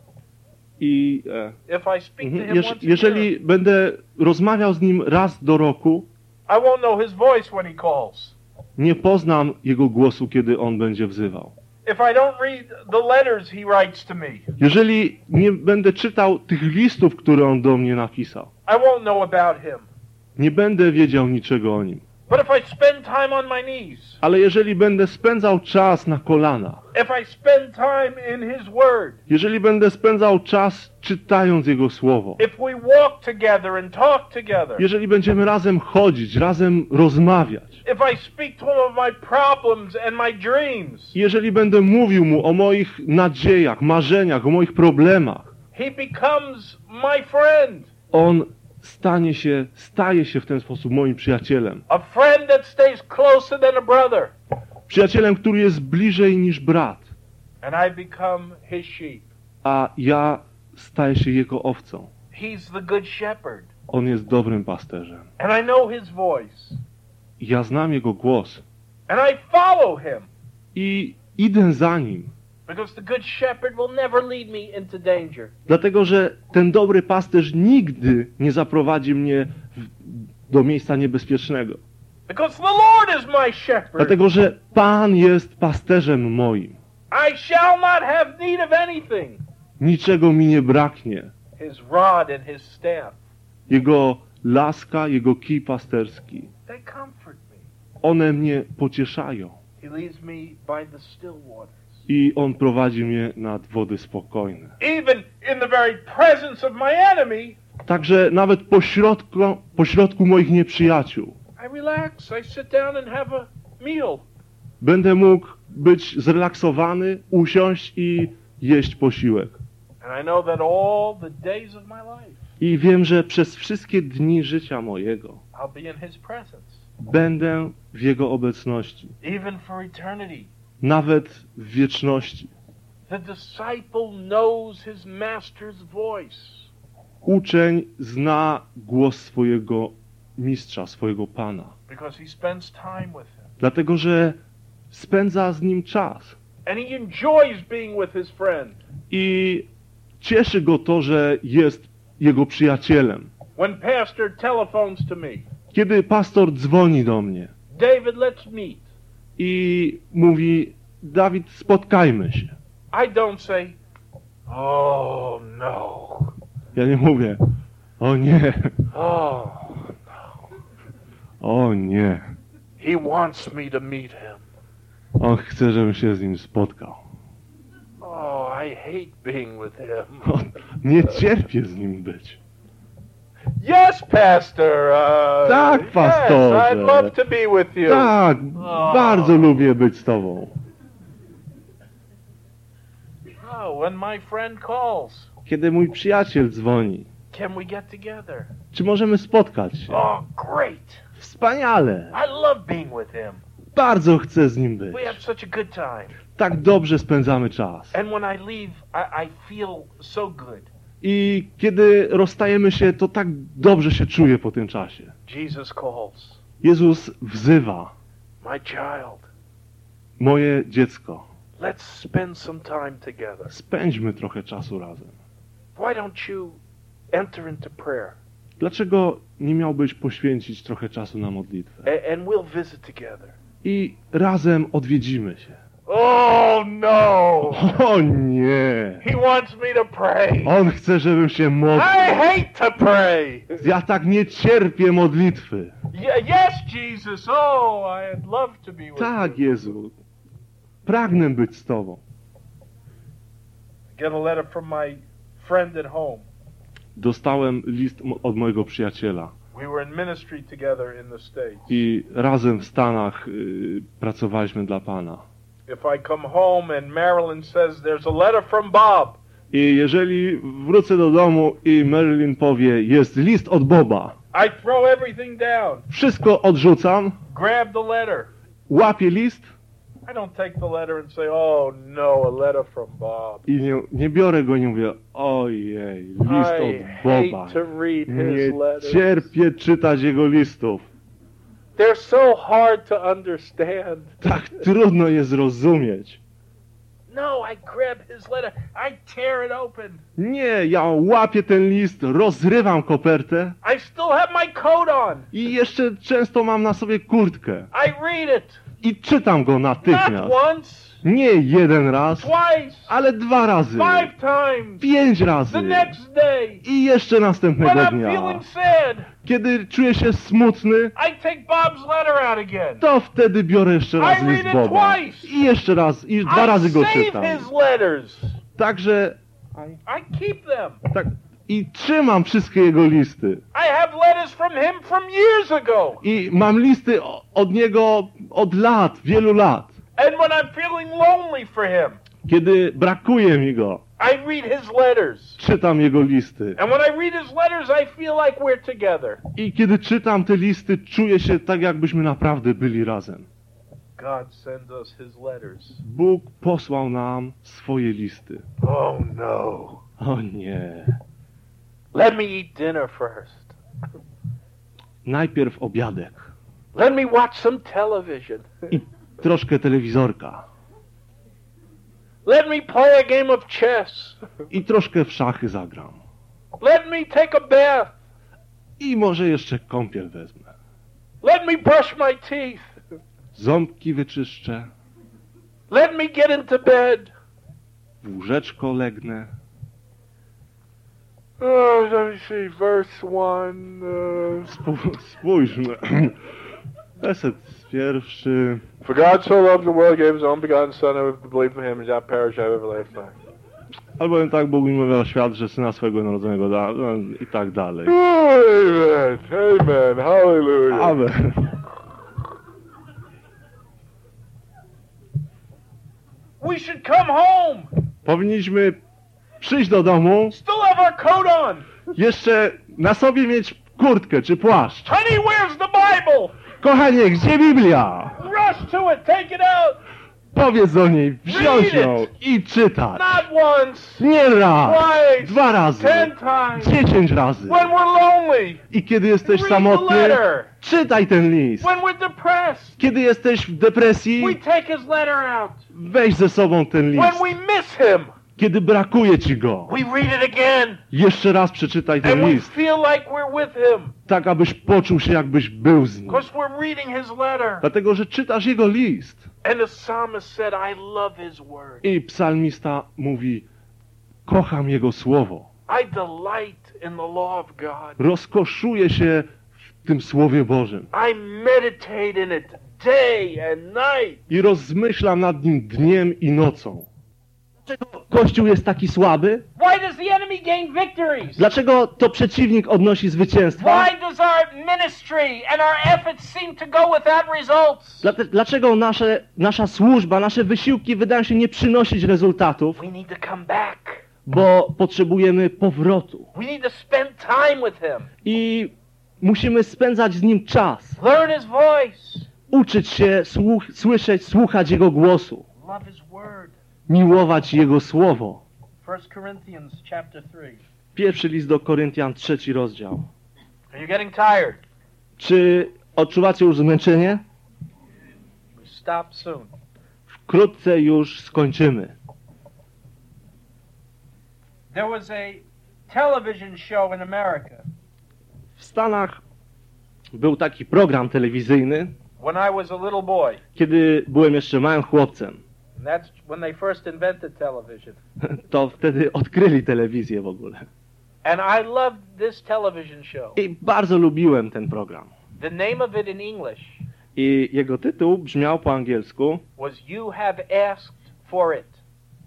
I if I speak to him once a year, jeżeli będę rozmawiał z nim raz do roku, I won't know his voice when he calls. nie poznam jego głosu, kiedy on będzie wzywał. If I don't read the letters he writes to me, Jeżeli nie będę czytał tych listów, które on do mnie napisał, I won't know about him. nie będę wiedział niczego o nim. But if I spend time on my knees, Ale jeżeli będę spędzał czas na kolanach, if I spend time in his word, jeżeli będę spędzał czas czytając Jego Słowo, if we walk together and talk together, jeżeli będziemy razem chodzić, razem rozmawiać, if I speak to him of my problems and my dreams, jeżeli będę mówił Mu o moich nadziejach, marzeniach, o moich problemach, he becomes my friend. On staje się w ten sposób moim przyjacielem. A friend that stays closer than a brother. Przyjacielem, który jest bliżej niż brat, And I become his sheep. a ja staję się Jego owcą. He's the good shepherd. On jest dobrym pasterzem. And I know his voice. Ja znam Jego głos And I follow him. i idę za Nim. Because the good shepherd will never lead me into danger. Dlatego, że ten dobry pasterz nigdy nie zaprowadzi mnie do miejsca niebezpiecznego. Because the Lord is my shepherd. Dlatego, że Pan jest pasterzem moim. I shall not have need of anything. Niczego mi nie braknie. His rod and his staff, Jego laska, Jego kij pasterski, they comfort me. one mnie pocieszają. He leads me by the still waters. I On prowadzi mnie nad wody spokojne. Even in the very presence of my enemy, Także nawet pośrodku moich nieprzyjaciół I relax. I sit down and have a meal. będę mógł być zrelaksowany, usiąść i jeść posiłek. And I know that all the days of my life, I wiem, że przez wszystkie dni życia mojego I'll be in his presence. będę w Jego obecności, Even for eternity. nawet w wieczności. The disciple knows his master's voice. Uczeń zna głos swojego mistrza, swojego Pana, Because he spends time with him. dlatego że spędza z nim czas And he enjoys being with his friend. i cieszy go to, że jest jego przyjacielem. When pastor telephones to me, Kiedy pastor dzwoni do mnie David, let's meet. i mówi: Dawid, spotkajmy się. I don't say, oh no. Ja nie mówię: o nie, Oh, o nie. he wants me to meet him. On chce, żebym się z nim spotkał. Oh, I hate being with him. Nie cierpię z nim być. Yes, pastor. Tak, pastorze. Yes, I'd love to be with you. Tak, bardzo lubię być z tobą. Oh, when my friend calls, Kiedy mój przyjaciel dzwoni, can we get together? czy możemy spotkać się? Oh, great. Wspaniale! I love being with him. Bardzo chcę z nim być. We have such a good time. Tak dobrze spędzamy czas. And when I leave, I feel so good. I kiedy rozstajemy się, to tak dobrze się czuję po tym czasie. Jesus calls, Jezus wzywa, my child, moje dziecko, let's spend some time together. spędźmy trochę czasu razem. Why don't you enter into prayer? Dlaczego nie miałbyś poświęcić trochę czasu na modlitwę? And we'll visit together. I razem odwiedzimy się. Oh no! O nie! He wants me to pray. On chce, żebym się I modlił. hate to pray. Ja tak nie cierpię modlitwy. Yes, Jesus. Oh, I'd love to be with Tak, you. Jezu. Pragnę być z Tobą. I get a letter from my friend at home. Dostałem list od mojego przyjaciela. We were in ministry together in the States. I razem w Stanach pracowaliśmy dla Pana. If I come home and Marilyn says there's a letter from Bob, I jeżeli wrócę do domu i Marilyn powie, jest list od Boba, I throw everything down, wszystko odrzucam, grab the letter. łapię list I don't take the letter and say, oh no, a letter from Bob. i nie biorę go i nie mówię, ojej, list I od Boba. hate to read Nie his letters. cierpię czytać jego listów. They're so hard to understand. Tak trudno je zrozumieć. No, I grab his letter. I tear it open. Nie, ja łapię ten list, rozrywam kopertę I still have my coat on. i jeszcze często mam na sobie kurtkę. I read it. I czytam go Not natychmiast. once, Nie jeden raz, twice, ale 2 razy, 5 times. 5 razy The next day, i jeszcze when następnego I'm dnia. feeling sad, Kiedy czuję się smutny, I take Bob's letter out again. to wtedy biorę jeszcze raz I list read it Boba. twice. I jeszcze raz, i 2 I razy go save czytam. his letters. Także I keep them. tak, i trzymam wszystkie jego listy. I have letters from him from years ago. I mam listy od niego od lat, wielu lat. And when I'm feeling lonely for him, Kiedy brakuje mi go, I read his letters. czytam jego listy. And when I read his letters, I feel like we're together. I kiedy czytam te listy, czuję się tak, jakbyśmy naprawdę byli razem. God sends us his letters. Bóg posłał nam swoje listy. Oh no. O nie. Let me eat dinner first. Najpierw obiadek Let me watch some television. i troszkę telewizorka Let me play a game of chess. i troszkę w szachy zagram. Let me take a bath. I może jeszcze kąpiel wezmę. Let me brush my teeth. Ząbki wyczyszczę, Let me get into bed. w łóżeczko legnę. Oh, let me see, verse 1. Spójrzmy. Werset pierwszy. For God so loved the world, gave his own begotten Son, who would believe in him and not perish, have everlasting life. Albowiem tak Bóg miłował świat, że Syna swego narodzonego dał, no, i tak dalej. Amen, amen, hallelujah. Amen. We should come home. Powinniśmy przyjść do domu, Still have our coat on. jeszcze na sobie mieć kurtkę czy płaszcz. Honey, where's the Bible? Kochanie, gdzie Biblia? Rush to it, take it out. Powiedz do niej, wziąć Read ją it. i czytać. Not once, Nie raz, twice, 2 razy, 10 times. 10 razy. When we're lonely, I kiedy jesteś read the samotny, letter. czytaj ten list. When we're depressed, Kiedy jesteś w depresji, we take his letter out. weź ze sobą ten When list. we miss him, Kiedy brakuje ci go, we read it again. jeszcze raz przeczytaj And ten we list, feel like we're with him. tak abyś poczuł się, jakbyś był z nim. Because we're reading his letter. Dlatego, że czytasz jego list. And the psalmist said, I love his word. I psalmista mówi, kocham jego słowo. I delight in the law of God. Rozkoszuję się w tym słowie Bożym. I meditate in it day and night. I rozmyślam nad nim dniem i nocą. Dlaczego Kościół jest taki słaby? Why does the enemy gain victories? Dlaczego to przeciwnik odnosi zwycięstwa? Why does our ministry and our efforts seem to go without results? Dlaczego nasza służba, nasze wysiłki wydają się nie przynosić rezultatów? We need to come back. Bo potrzebujemy powrotu. We need to spend time with him. I Musimy spędzać z Nim czas. learn His voice, Uczyć się słyszeć, słuchać Jego głosu. love His word. Miłować Jego słowo. 1 Corinthians chapter 3. Pierwszy list do Koryntian, 3 rozdział. Are you getting tired? Czy odczuwacie już zmęczenie? We stop soon. Wkrótce już skończymy. There was a television show in America W Stanach był taki program telewizyjny, when I was a little boy. kiedy byłem jeszcze małym chłopcem. And that's when they first invented television. To wtedy odkryli telewizję w ogóle. And I loved this television show. I bardzo lubiłem ten program. The name of it in English I jego tytuł brzmiał po angielsku was You Have Asked for It.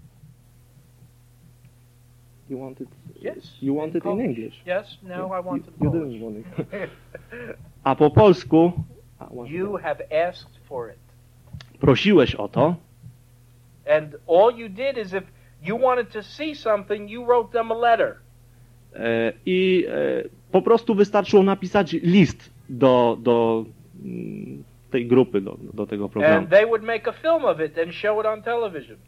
You want it, Yes. you want it in Polish. English. Yes, no, I want it You Polish. didn't want it. A po polsku You have asked for it. prosiłeś o to And all you did is if you wanted to see something, you wrote them a letter. i po prostu wystarczyło napisać list do tej grupy, do tego programu. And they would make a film of it and show it on television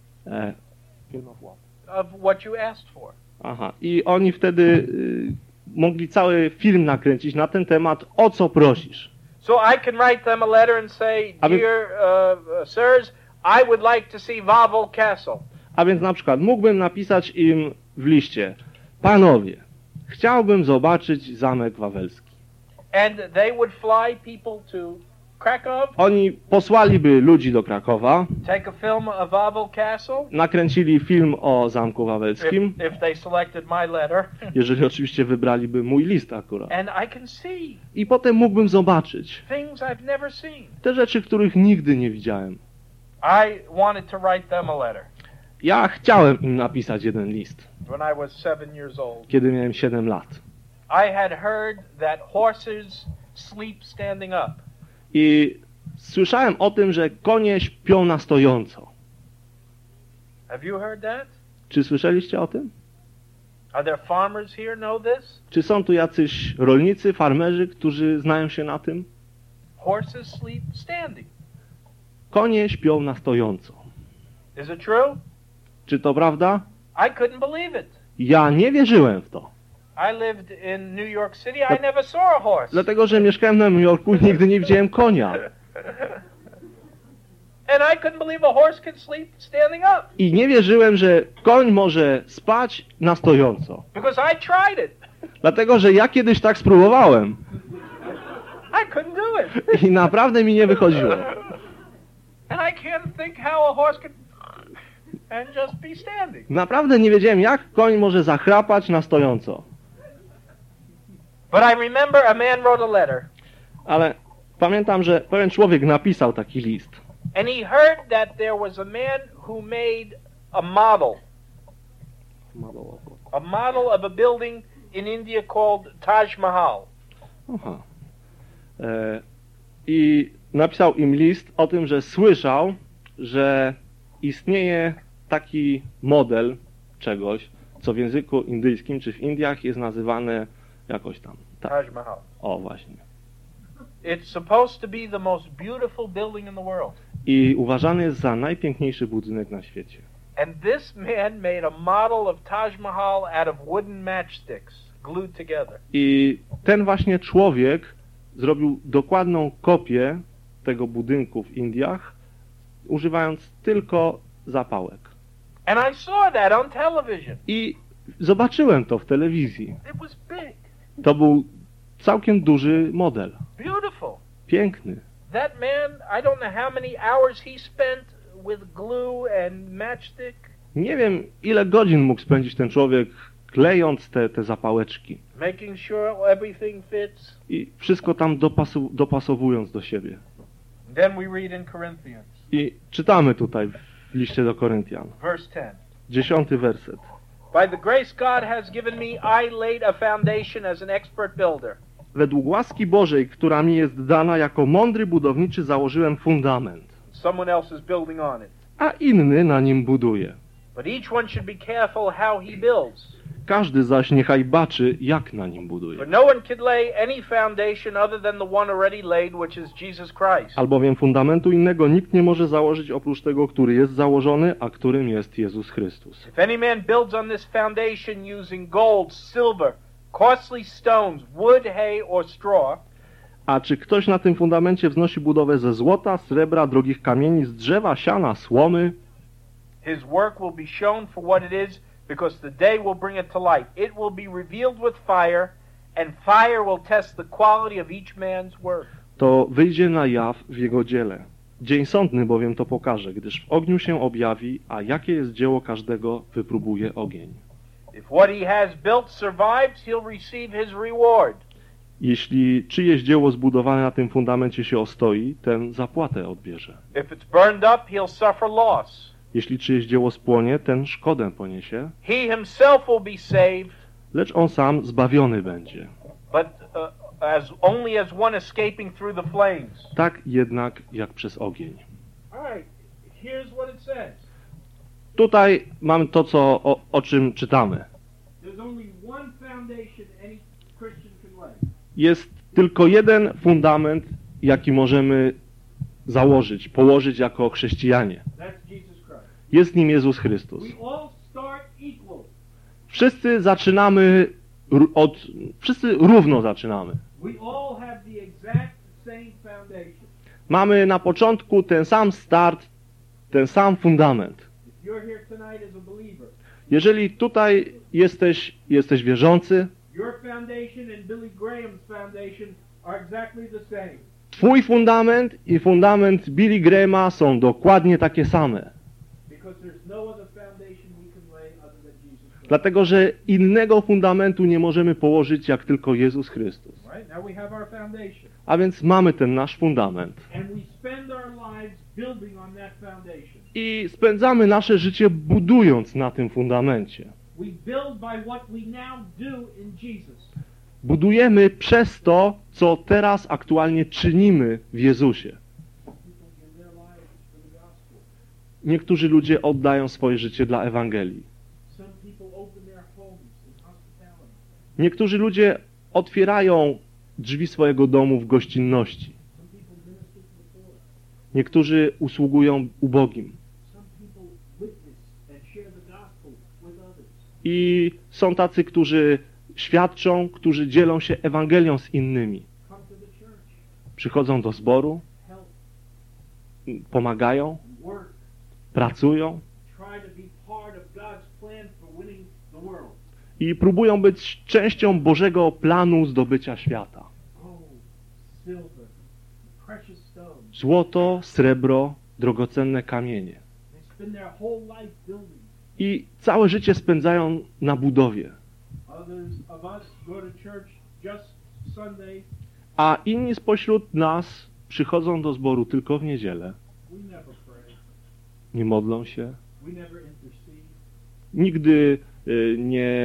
of what you asked for. Aha. I oni wtedy mogli cały film nakręcić na ten temat, o co prosisz. So I can write them a letter and say, I mean- Dear sirs, I would like to see Wawel Castle. A więc na przykład mógłbym napisać im w liście: Panowie, chciałbym zobaczyć Zamek Wawelski. And they would fly people to Krakow, Oni posłaliby ludzi do Krakowa, take a film of Wawel Castle, nakręcili film o Zamku Wawelskim, if they selected my letter, jeżeli oczywiście wybraliby mój list akurat. and I can see I potem mógłbym zobaczyć things I've never seen. te rzeczy, których nigdy nie widziałem. I wanted to write them a letter Ja chciałem im napisać jeden list, when I was 7 years old. kiedy miałem 7 lat. I had heard that horses sleep standing up. I słyszałem o tym, że konie śpią na stojąco. Have you heard that? Czy słyszeliście o tym? Are there farmers here know this? Czy są tu jacyś rolnicy, farmerzy, którzy znają się na tym? Horses sleep standing. Konie śpią na stojąco. Is it true? Czy to prawda? I couldn't believe it. Ja nie wierzyłem w to. I lived in New York City. I never saw a horse. Dlatego, że mieszkałem na New Yorku i nigdy nie widziałem konia. And I couldn't believe a horse could sleep standing up. I nie wierzyłem, że koń może spać na stojąco. Because I tried it. Dlatego, że ja kiedyś tak spróbowałem. I couldn't do it. I naprawdę mi nie wychodziło. And I can't think how a horse could and just be standing. Naprawdę nie wiedziałem, jak koń może zachrapać na stojąco. But I remember a man wrote a letter. Ale pamiętam, że pewien człowiek napisał taki list. And he heard that there was a man who made a model of a building in India called Taj Mahal. Aha. I napisał im list o tym, że słyszał, że istnieje taki model czegoś, co w języku indyjskim czy w Indiach jest nazywane jakoś tam. Tak. Taj Mahal. O, właśnie. It's supposed to be the most beautiful building in the world. I uważany jest za najpiękniejszy budynek na świecie. And this man made a model of Taj Mahal out of wooden matchsticks glued together. I ten właśnie człowiek zrobił dokładną kopię tego budynku w Indiach, używając tylko zapałek. And I saw that on television. I zobaczyłem to w telewizji. It was big, To był całkiem duży model. beautiful. Piękny. That man, I don't know how many hours he spent with glue and matchstick. Nie wiem, ile godzin mógł spędzić ten człowiek klejąc te zapałeczki. Making sure everything fits. I wszystko tam dopasowując do siebie. Then we read in Corinthians, I czytamy tutaj w liście do Koryntian. verse 10. 10 werset. By the grace God has given me, I laid a foundation as an expert builder. Według łaski Bożej, która mi jest dana, jako mądry budowniczy założyłem fundament, Someone else is building on it. a inny na nim buduje. But each one should be careful how he builds. Każdy zaś niechaj baczy, jak na nim buduje. For no one can lay any foundation other than the one already laid, which is Jesus Christ. Albowiem fundamentu innego nikt nie może założyć oprócz tego, który jest założony, a którym jest Jezus Chrystus. If any man builds on this foundation using gold, silver, costly stones, wood, hay, or straw, A czy ktoś na tym fundamencie wznosi budowę ze złota, srebra, drogich kamieni, z drzewa, siana, słomy, his work will be shown for what it is, because the day will bring it to light. It will be revealed with fire, and fire will test the quality of each man's work. to wyjdzie na jaw w jego dziele. Dzień sądny bowiem to pokaże, gdyż w ogniu się objawi, a jakie jest dzieło każdego, wypróbuje ogień. If what he has built survives, he'll receive his reward. Jeśli czyjeś dzieło zbudowane na tym fundamencie się ostoi, ten zapłatę odbierze. If it's burned up, he'll suffer loss. Jeśli czyjeś dzieło spłonie, ten szkodę poniesie, He himself will be saved, lecz on sam zbawiony będzie. but only as one escaping through the flames. Tak jednak jak przez ogień. All right, here's what it says. Tutaj mamy to, o czym czytamy. There's only one foundation any Christian can lay. Jest tylko jeden fundament, jaki możemy założyć, położyć jako chrześcijanie. That's Jesus Christ. Jest nim Jezus Chrystus. We all start equal. Wszyscy zaczynamy wszyscy równo zaczynamy. We all have the exact same foundation. Mamy na początku ten sam start, ten sam fundament. If you're here tonight as a believer, Jeżeli tutaj jesteś wierzący, your foundation and Billy Graham's foundation are exactly the same. twój fundament i fundament Billy Grahama są dokładnie takie same. Because there's no other foundation we can lay other than Jesus Christ. Dlatego, że innego fundamentu nie możemy położyć jak tylko Jezus Chrystus. Right? Now we have our foundation. A więc mamy ten nasz fundament. And we spend our lives building on that foundation. I spędzamy nasze życie budując na tym fundamencie. We build by what we now do in Jesus. Budujemy przez to, co teraz aktualnie czynimy w Jezusie. People give their lives for the gospel. Niektórzy ludzie oddają swoje życie dla Ewangelii. Some people open their homes in hospitality. Niektórzy ludzie otwierają drzwi swojego domu w gościnności. Some people minister to the poor. Niektórzy usługują ubogim. Some people witness and share the gospel with others. I są tacy, którzy świadczą, którzy dzielą się Ewangelią z innymi. Come to the church, Przychodzą do zboru, help, pomagają, work, pracują try to be part of God's plan for winning the world. i próbują być częścią Bożego planu zdobycia świata. Gold, silver, precious stones. Złoto, srebro, drogocenne kamienie. They spend their whole life building. I całe życie spędzają na budowie. Others of us go to church just Sunday. A inni spośród nas przychodzą do zboru tylko w niedzielę. We never pray. Nie modlą się. We never intercede. Nigdy nie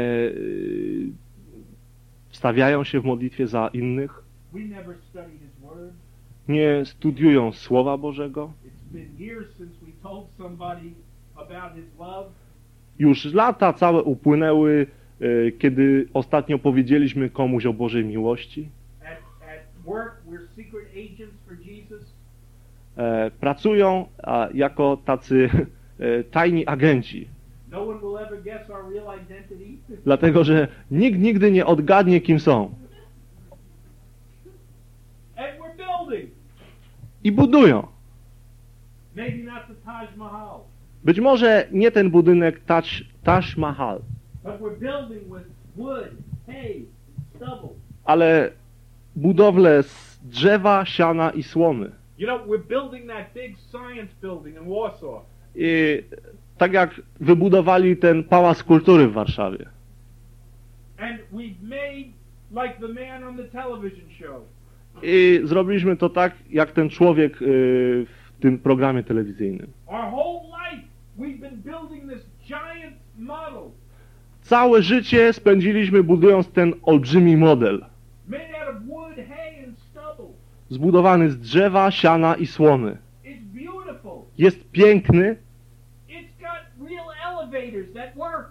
wstawiają się w modlitwie za innych. We never study His Word. Nie studiują Słowa Bożego. It's been years since we told somebody about His love. Już lata całe upłynęły, kiedy ostatnio powiedzieliśmy komuś o Bożej miłości. At work, we're secret agents for Jesus. Pracują jako tacy tajni agenci. No one will ever guess our real identity. Dlatego, że nikt nigdy nie odgadnie, kim są. And we're building. I budują. Maybe not the Taj Mahal, Być może nie ten budynek Taj Mahal, but we're building with wood, hay, stubble. ale budowlę z drzewa, siana i słomy. You know, we're building that big science building in Warsaw. I tak jak wybudowali ten Pałac Kultury w Warszawie. And we've made like the man on the television show. I zrobiliśmy to tak, jak ten człowiek w tym programie telewizyjnym. Our whole life we've been building this giant model Całe życie spędziliśmy budując ten olbrzymi model. made out of wood, hay and stubble. Zbudowany z drzewa, siana i słomy. It's beautiful. Jest piękny It's got real elevators that work.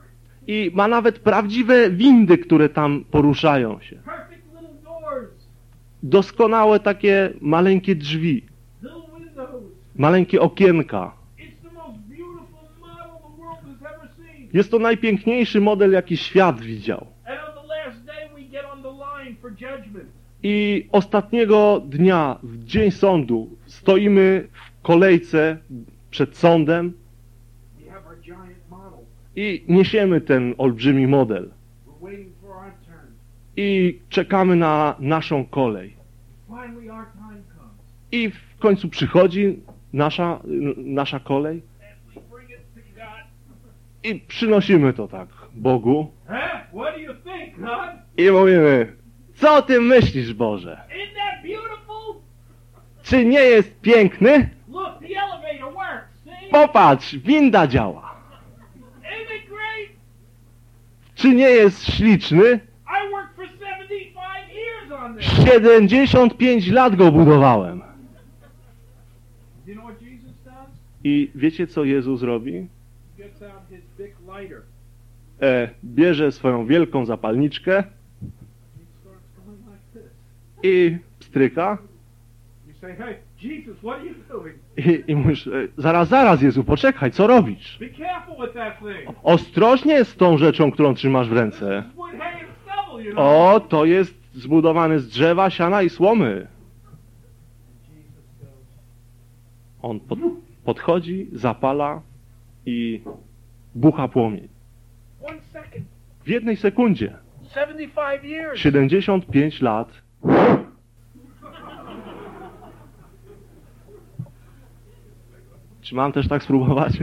I ma nawet prawdziwe windy, które tam poruszają się. perfect little doors, Doskonałe takie maleńkie drzwi, little windows. maleńkie okienka. It's the most beautiful model the world has ever seen. Jest to najpiękniejszy model, jaki świat widział. And on the last day we get on the line for judgment. I ostatniego dnia, w dzień sądu, stoimy w kolejce przed sądem We have our giant model. i niesiemy ten olbrzymi model. We're waiting for our turn. I czekamy na naszą kolej. Finally our time comes. I w końcu przychodzi nasza kolej And we bring it to God. i przynosimy to tak Bogu Huh? What do you think, God? i mówimy: co ty myślisz, Boże? Isn't that beautiful? Czy nie jest piękny? Look, the elevator works, see? Popatrz, winda działa. Isn't it great? Czy nie jest śliczny? I worked for 75 years on this. 75 lat go budowałem. You know what Jesus does? I wiecie, co Jezus robi? He gets out his big lighter. Bierze swoją wielką zapalniczkę He starts going like this. i pstryka You say, hey, Jesus, what are you doing? i mówisz: zaraz, Jezu, poczekaj, co robisz? Be careful with that thing. Ostrożnie z tą rzeczą, którą trzymasz w ręce. This is wood, hay, and stubble, you know. O, to jest zbudowane z drzewa, siana i słomy. Jesus goes, On podchodzi, zapala i bucha płomień. 1 second, W jednej sekundzie. 75 years. 75 lat. Czy mam też tak spróbować?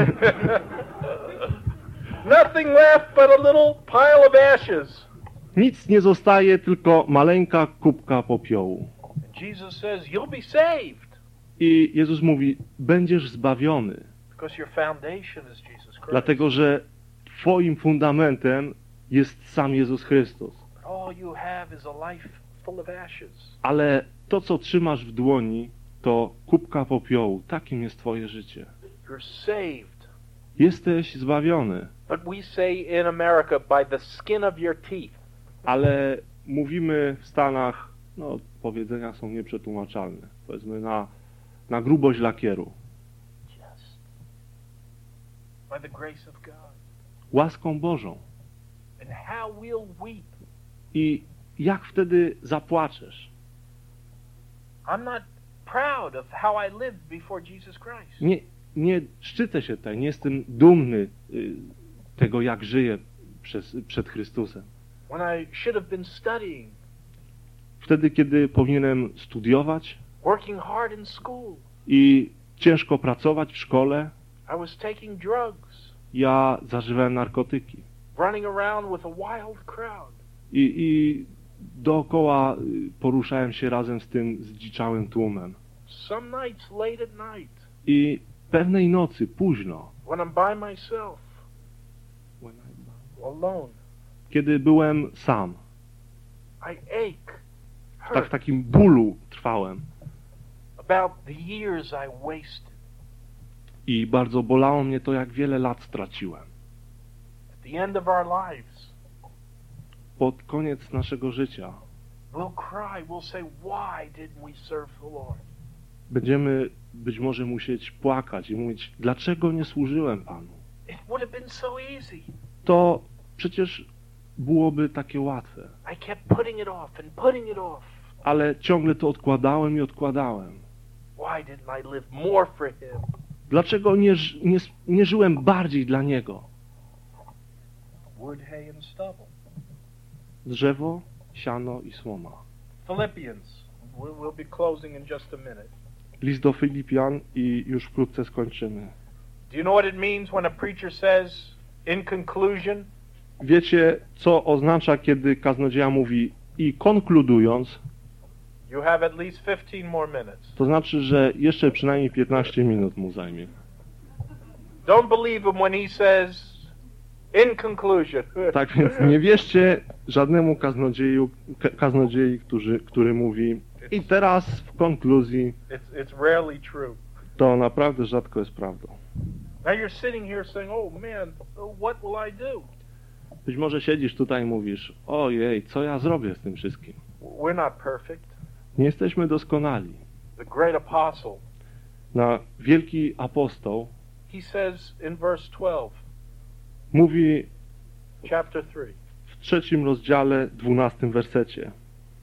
Nothing left but a little pile of ashes. Nic nie zostaje, tylko maleńka kubka popiołu. Jesus says, you'll be saved I Jezus mówi: będziesz zbawiony, because your foundation is Jesus Christ. dlatego że twoim fundamentem jest sam Jezus Chrystus. But all you have is a life full of ashes. Ale to, co trzymasz w dłoni, to kubka popiołu. Takim jest twoje życie. You're saved. Jesteś zbawiony, But we say in America, by the skin of your teeth. ale mówimy w Stanach, no powiedzenia są nieprzetłumaczalne. Powiedzmy na grubość lakieru. Yes. By the grace of God. Łaską Bożą. And how we'll weep. I jak wtedy zapłaczesz? I'm not proud of how I lived before Jesus Christ. Nie szczycę się tutaj, nie jestem dumny tego, jak żyję przed Chrystusem. When I should have been studying, Wtedy, kiedy powinienem studiować working hard in school, i ciężko pracować w szkole, I was taking drugs, ja zażywałem narkotyki. running around with a wild crowd. I dookoła poruszałem się razem z tym zdziczałym tłumem. Some nights late at night, I pewnej nocy, późno, when I'm by myself, alone, kiedy byłem sam, I ache, w hurt takim bólu trwałem about the years I wasted. i bardzo bolało mnie to, jak wiele lat straciłem. At the end of our lives, Pod koniec naszego życia we'll cry, we'll say, why didn't we serve the Lord? będziemy być może musieć płakać i mówić: dlaczego nie służyłem Panu? It would have been so easy. To przecież byłoby takie łatwe. I kept putting it off and putting it off. Ale ciągle to odkładałem i odkładałem. Why didn't I live more for Him? Dlaczego nie żyłem bardziej dla Niego? Wood, hay, and stubble. Drzewo, siano i słoma. Philippians. We'll be closing in just a minute. List do Filipian i już wkrótce skończymy. Do you know what it means when a preacher says, in conclusion? Wiecie, co oznacza, kiedy kaznodzieja mówi i konkludując? You have at least 15 more minutes. To znaczy, że jeszcze przynajmniej 15 minut mu zajmie. Don't believe him when he says, in conclusion. Tak więc nie wierzcie żadnemu kaznodziei, który mówi i teraz w konkluzji. It's rarely true. To naprawdę rzadko jest prawdą. Now you're sitting here saying, oh man, what will I do? Być może siedzisz tutaj i mówisz, ojej, co ja zrobię z tym wszystkim? We're not perfect. Nie jesteśmy doskonali. The great apostle, Wielki apostoł he says in verse 12, mówi chapter 3, w 3 rozdziale, 12 wersecie.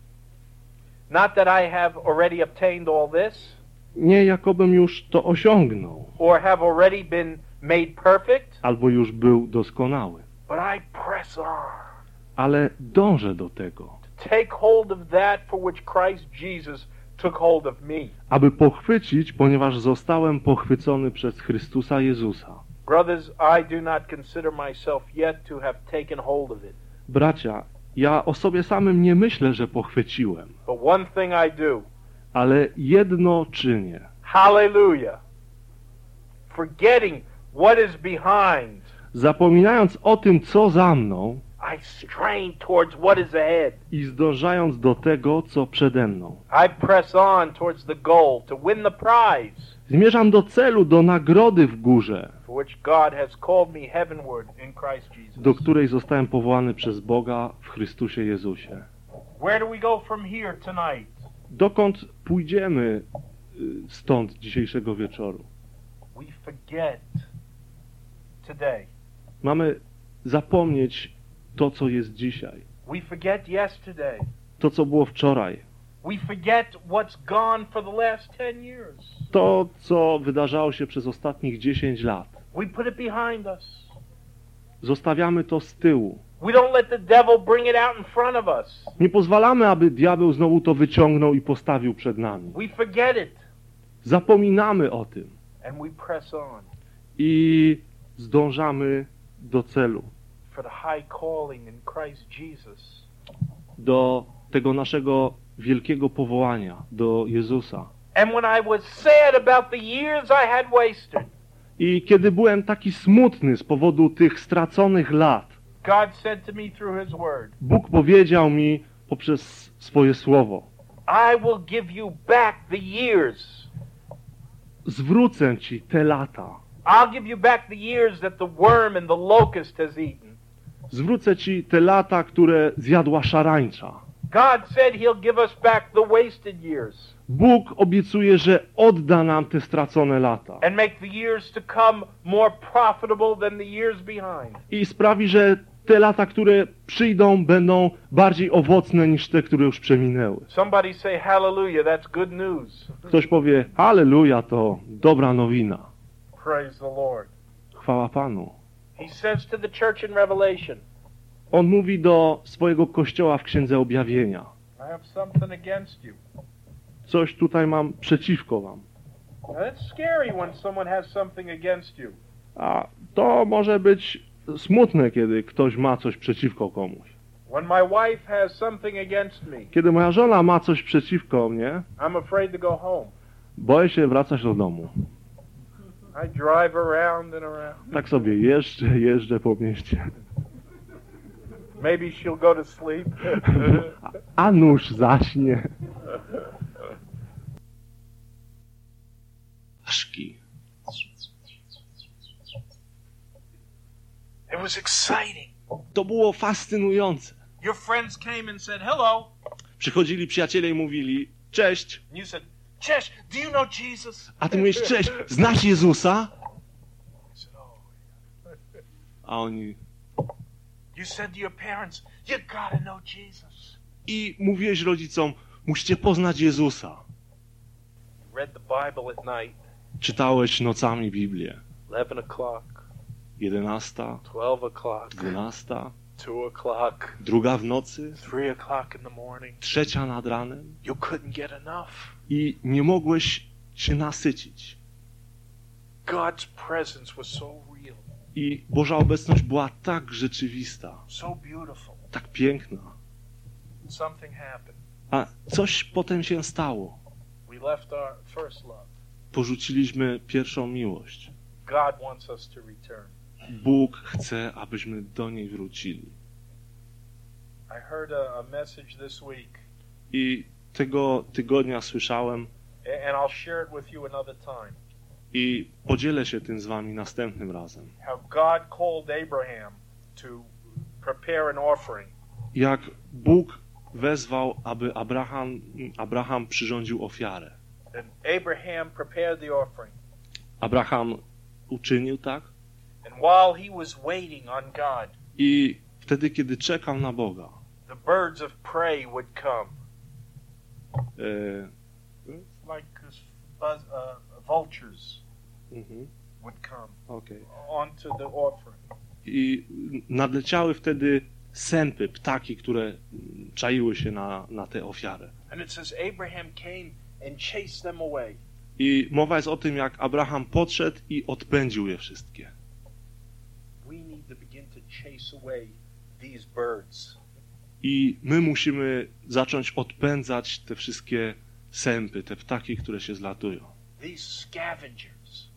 not that I have already obtained all this, Nie jakobym już to osiągnął, or have already been made perfect, albo już był doskonały, but I press on ale dążę do tego, to take hold of that for which Christ Jesus took hold of me. aby pochwycić, ponieważ zostałem pochwycony przez Chrystusa Jezusa. Brothers, I do not consider myself yet to have taken hold of it. Bracia, ja o sobie samym nie myślę, że pochwyciłem, But one thing I do, ale jedno czynię. hallelujah, forgetting what is behind, Zapominając o tym, co za mną I strain towards what is ahead. i zdążając do tego, co przede mną. I press on towards the goal to win the prize Zmierzam do celu, do nagrody w górze, for which God has called me heavenward in Christ Jesus. do której zostałem powołany przez Boga w Chrystusie Jezusie. Where do we go from here tonight? Dokąd pójdziemy stąd dzisiejszego wieczoru? We forget today. Mamy zapomnieć to, co jest dzisiaj, We forget yesterday. to, co było wczoraj, We forget what's gone for the last 10 years. to, co wydarzało się przez ostatnich 10 lat. We put it behind us. Zostawiamy to z tyłu. We don't let the devil bring it out in front of us. Nie pozwalamy, aby diabeł znowu to wyciągnął i postawił przed nami. We forget it Zapominamy o tym and we press on i zdążamy do celu, for the high calling in Christ Jesus. do tego naszego wielkiego powołania, do Jezusa. And when I was sad about the years I had wasted, I kiedy byłem taki smutny z powodu tych straconych lat, God said to me through His Word, Bóg powiedział mi poprzez swoje słowo: I will give you back the years. zwrócę ci te lata. I'll give you back the years that the worm and the locust has eaten. Zwrócę ci te lata, które zjadła szarańcza. God said He'll give us back the wasted years Bóg obiecuje, że odda nam te stracone lata and make the years to come more profitable than the years behind. i sprawi, że te lata, które przyjdą, będą bardziej owocne niż te, które już przeminęły. Somebody say hallelujah, that's good news. Ktoś powie: halleluja, to dobra nowina. Praise the Lord. Chwała Panu. He says to the church in Revelation, On mówi do swojego kościoła w Księdze Objawienia: I have something against you. coś tutaj mam przeciwko wam. Now that's scary when someone has something against you. A to może być smutne, kiedy ktoś ma coś przeciwko komuś. When my wife has something against me, Kiedy moja żona ma coś przeciwko mnie, I'm afraid to go home. boję się wracać do domu. I drive around and around. Tak sobie jeżdżę po mieście. Maybe she'll go to sleep. A nóż zaśnie. Szki. It was exciting. To było fascynujące. Your friends came and said, hello. Przychodzili przyjaciele i mówili: cześć. And you said, Chesh, do you know Jesus? A ty mówisz: cześć, znasz Jezusa? I said, oh. A oni: You said to your parents, you gotta know Jesus. i mówiłeś rodzicom: musicie poznać Jezusa. You read the Bible at night, Czytałeś nocami Biblię. 11 o'clock, 11, 12 o'clock, 12, 2 o'clock, 2 w nocy, 3 o'clock in the morning. 3 nad ranem You couldn't get enough. i nie mogłeś się nasycić. God's presence was so real, I Boża obecność była tak rzeczywista, so beautiful. tak piękna. Something happened. A coś potem się stało. We left our first love. Porzuciliśmy pierwszą miłość. God wants us to return. Bóg chce, abyśmy do niej wrócili. I heard a message this week, I tego tygodnia słyszałem and I'll share it with you another time, i podzielę się tym z wami następnym razem. how God called Abraham to prepare an offering. Jak Bóg wezwał, aby Abraham przyrządził ofiarę. And Abraham prepared the offering. Abraham uczynił tak And while he was waiting on God, i wtedy, kiedy czekał na Boga, the birds of prey would come. Like vultures would come onto the offering. I nadleciały wtedy sępy, ptaki, które czaiły się na tę ofiarę. And it says Abraham came and chased them away. I mowa jest o tym, jak Abraham podszedł i odpędził je wszystkie. We need to begin to chase away these birds. I my musimy zacząć odpędzać te wszystkie sępy, te ptaki, które się zlatują. These scavengers.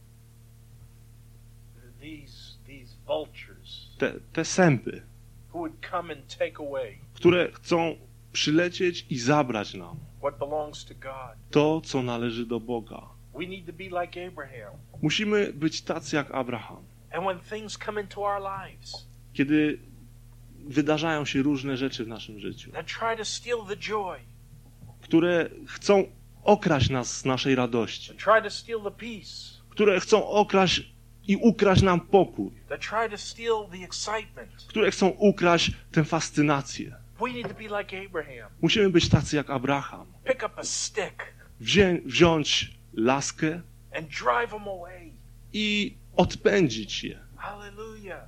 These vultures. Te sępy, Who would come and take away które chcą przylecieć i zabrać nam what belongs to God. to, co należy do Boga. We need to be like Abraham. Musimy być tacy jak Abraham. And when things come into our lives Kiedy wydarzają się różne rzeczy w naszym życiu, that try to steal the joy, które chcą okraść nas z naszej radości, that try to steal the peace, które chcą okraść i ukraść nam pokój, that try to steal the excitement, które chcą ukraść tę fascynację. we need to be like Abraham. Musimy być tacy jak Abraham. Pick up a stick Wziąć laskę and drive them away. i odpędzić je. Hallelujah.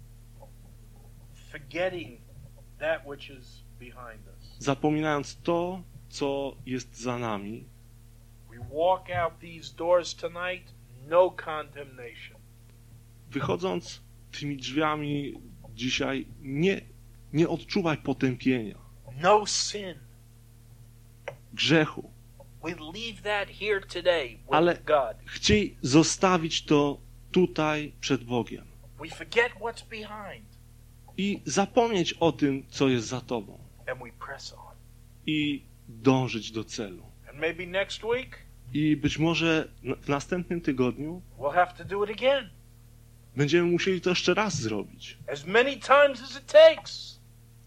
Forgetting that which is behind us. Zapominając to, co jest za nami. We walk out these doors tonight, no condemnation. Wychodząc tymi drzwiami dzisiaj, nie odczuwaj potępienia, No sin. grzechu, We leave that here today with ale God. chciej zostawić to tutaj przed Bogiem We forget what's behind i zapomnieć o tym, co jest za tobą and we press on. i dążyć do celu. And maybe next week I być może w następnym tygodniu we'll have to do it again. będziemy musieli to jeszcze raz zrobić. As many times as it takes.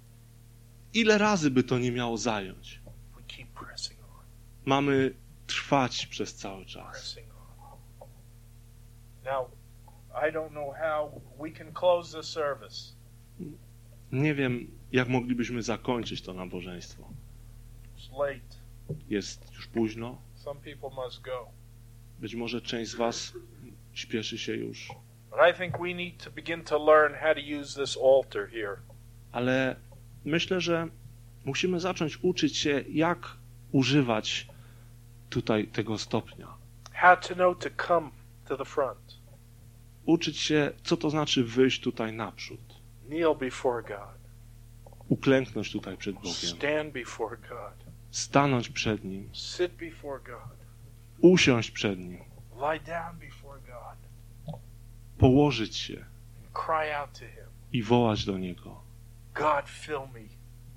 Ile razy by to nie miało zająć? We keep pressing on. Mamy trwać przez cały czas. Pressing on. Now, I don't know how we can close the service. Nie wiem, jak moglibyśmy zakończyć to nabożeństwo. It's late. Jest już późno. Some people must go. Być może część z was śpieszy się już. But I think we need to begin to learn how to use this altar here. Ale myślę, że musimy zacząć uczyć się, jak używać tutaj tego stopnia. How to know to come to the front. Uczyć się, co to znaczy wyjść tutaj naprzód. Kneel before God. Uklęknąć tutaj przed Bogiem. Stand before God. Stanąć przed Nim. Sit before God. Usiąść przed Nim. Lie down before God. Położyć się And cry out to Him. i wołać do Niego. God, fill me.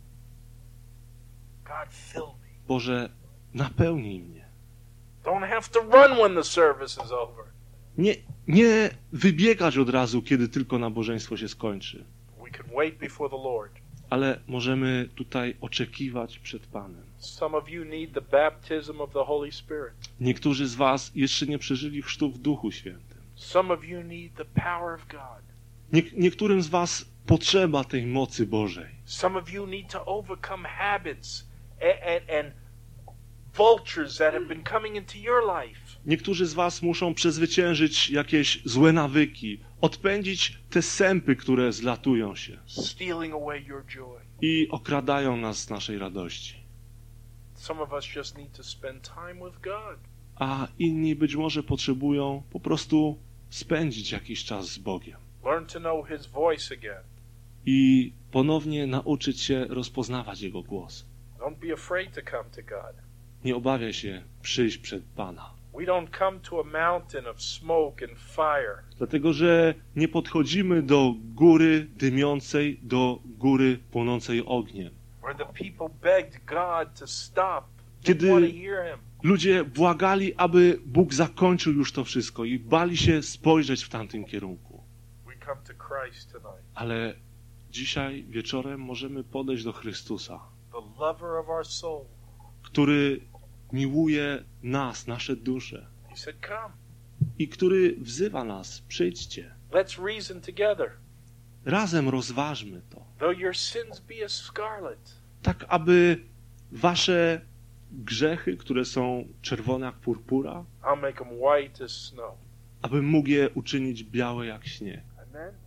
God, fill me. Boże, napełnij mnie. Don't have to run when the service is over. Nie wybiegać od razu, kiedy tylko nabożeństwo się skończy. We can wait before the Lord. Ale możemy tutaj oczekiwać przed Panem. Some of you need the baptism of the Holy Spirit. Niektórzy z was jeszcze nie przeżyli chrztu w Duchu Świętym. Some of you need the power of God. Niektórym z was potrzeba tej mocy Bożej. Some of you need to overcome habits and vultures that have been coming into your life. Niektórzy z was muszą przezwyciężyć jakieś złe nawyki, odpędzić te sępy, które zlatują się Stealing away your joy. i okradają nas z naszej radości. Some of us just need to spend time with God. A inni być może potrzebują po prostu spędzić jakiś czas z Bogiem Learn to know His voice again. i ponownie nauczyć się rozpoznawać Jego głos. Don't be afraid to come to God. Nie obawiaj się przyjść przed Pana. We don't come to a mountain of smoke and fire. Dlatego, że nie podchodzimy do góry dymiącej, do góry płonącej ogniem. Where the people begged God to stop. Kiedy Didn't want to hear Him. ludzie błagali, aby Bóg zakończył już to wszystko i bali się spojrzeć w tamtym kierunku. We come to Christ tonight. Ale Dzisiaj wieczorem możemy podejść do Chrystusa, the lover of our soul. który miłuje nas, nasze dusze He said, come, i który wzywa nas, przyjdźcie. let's reason together. Razem rozważmy to, Though your sins be as scarlet, tak aby wasze grzechy, które są czerwone jak purpura, I'll make them white as snow. abym mógł je uczynić białe jak śnieg. Amen.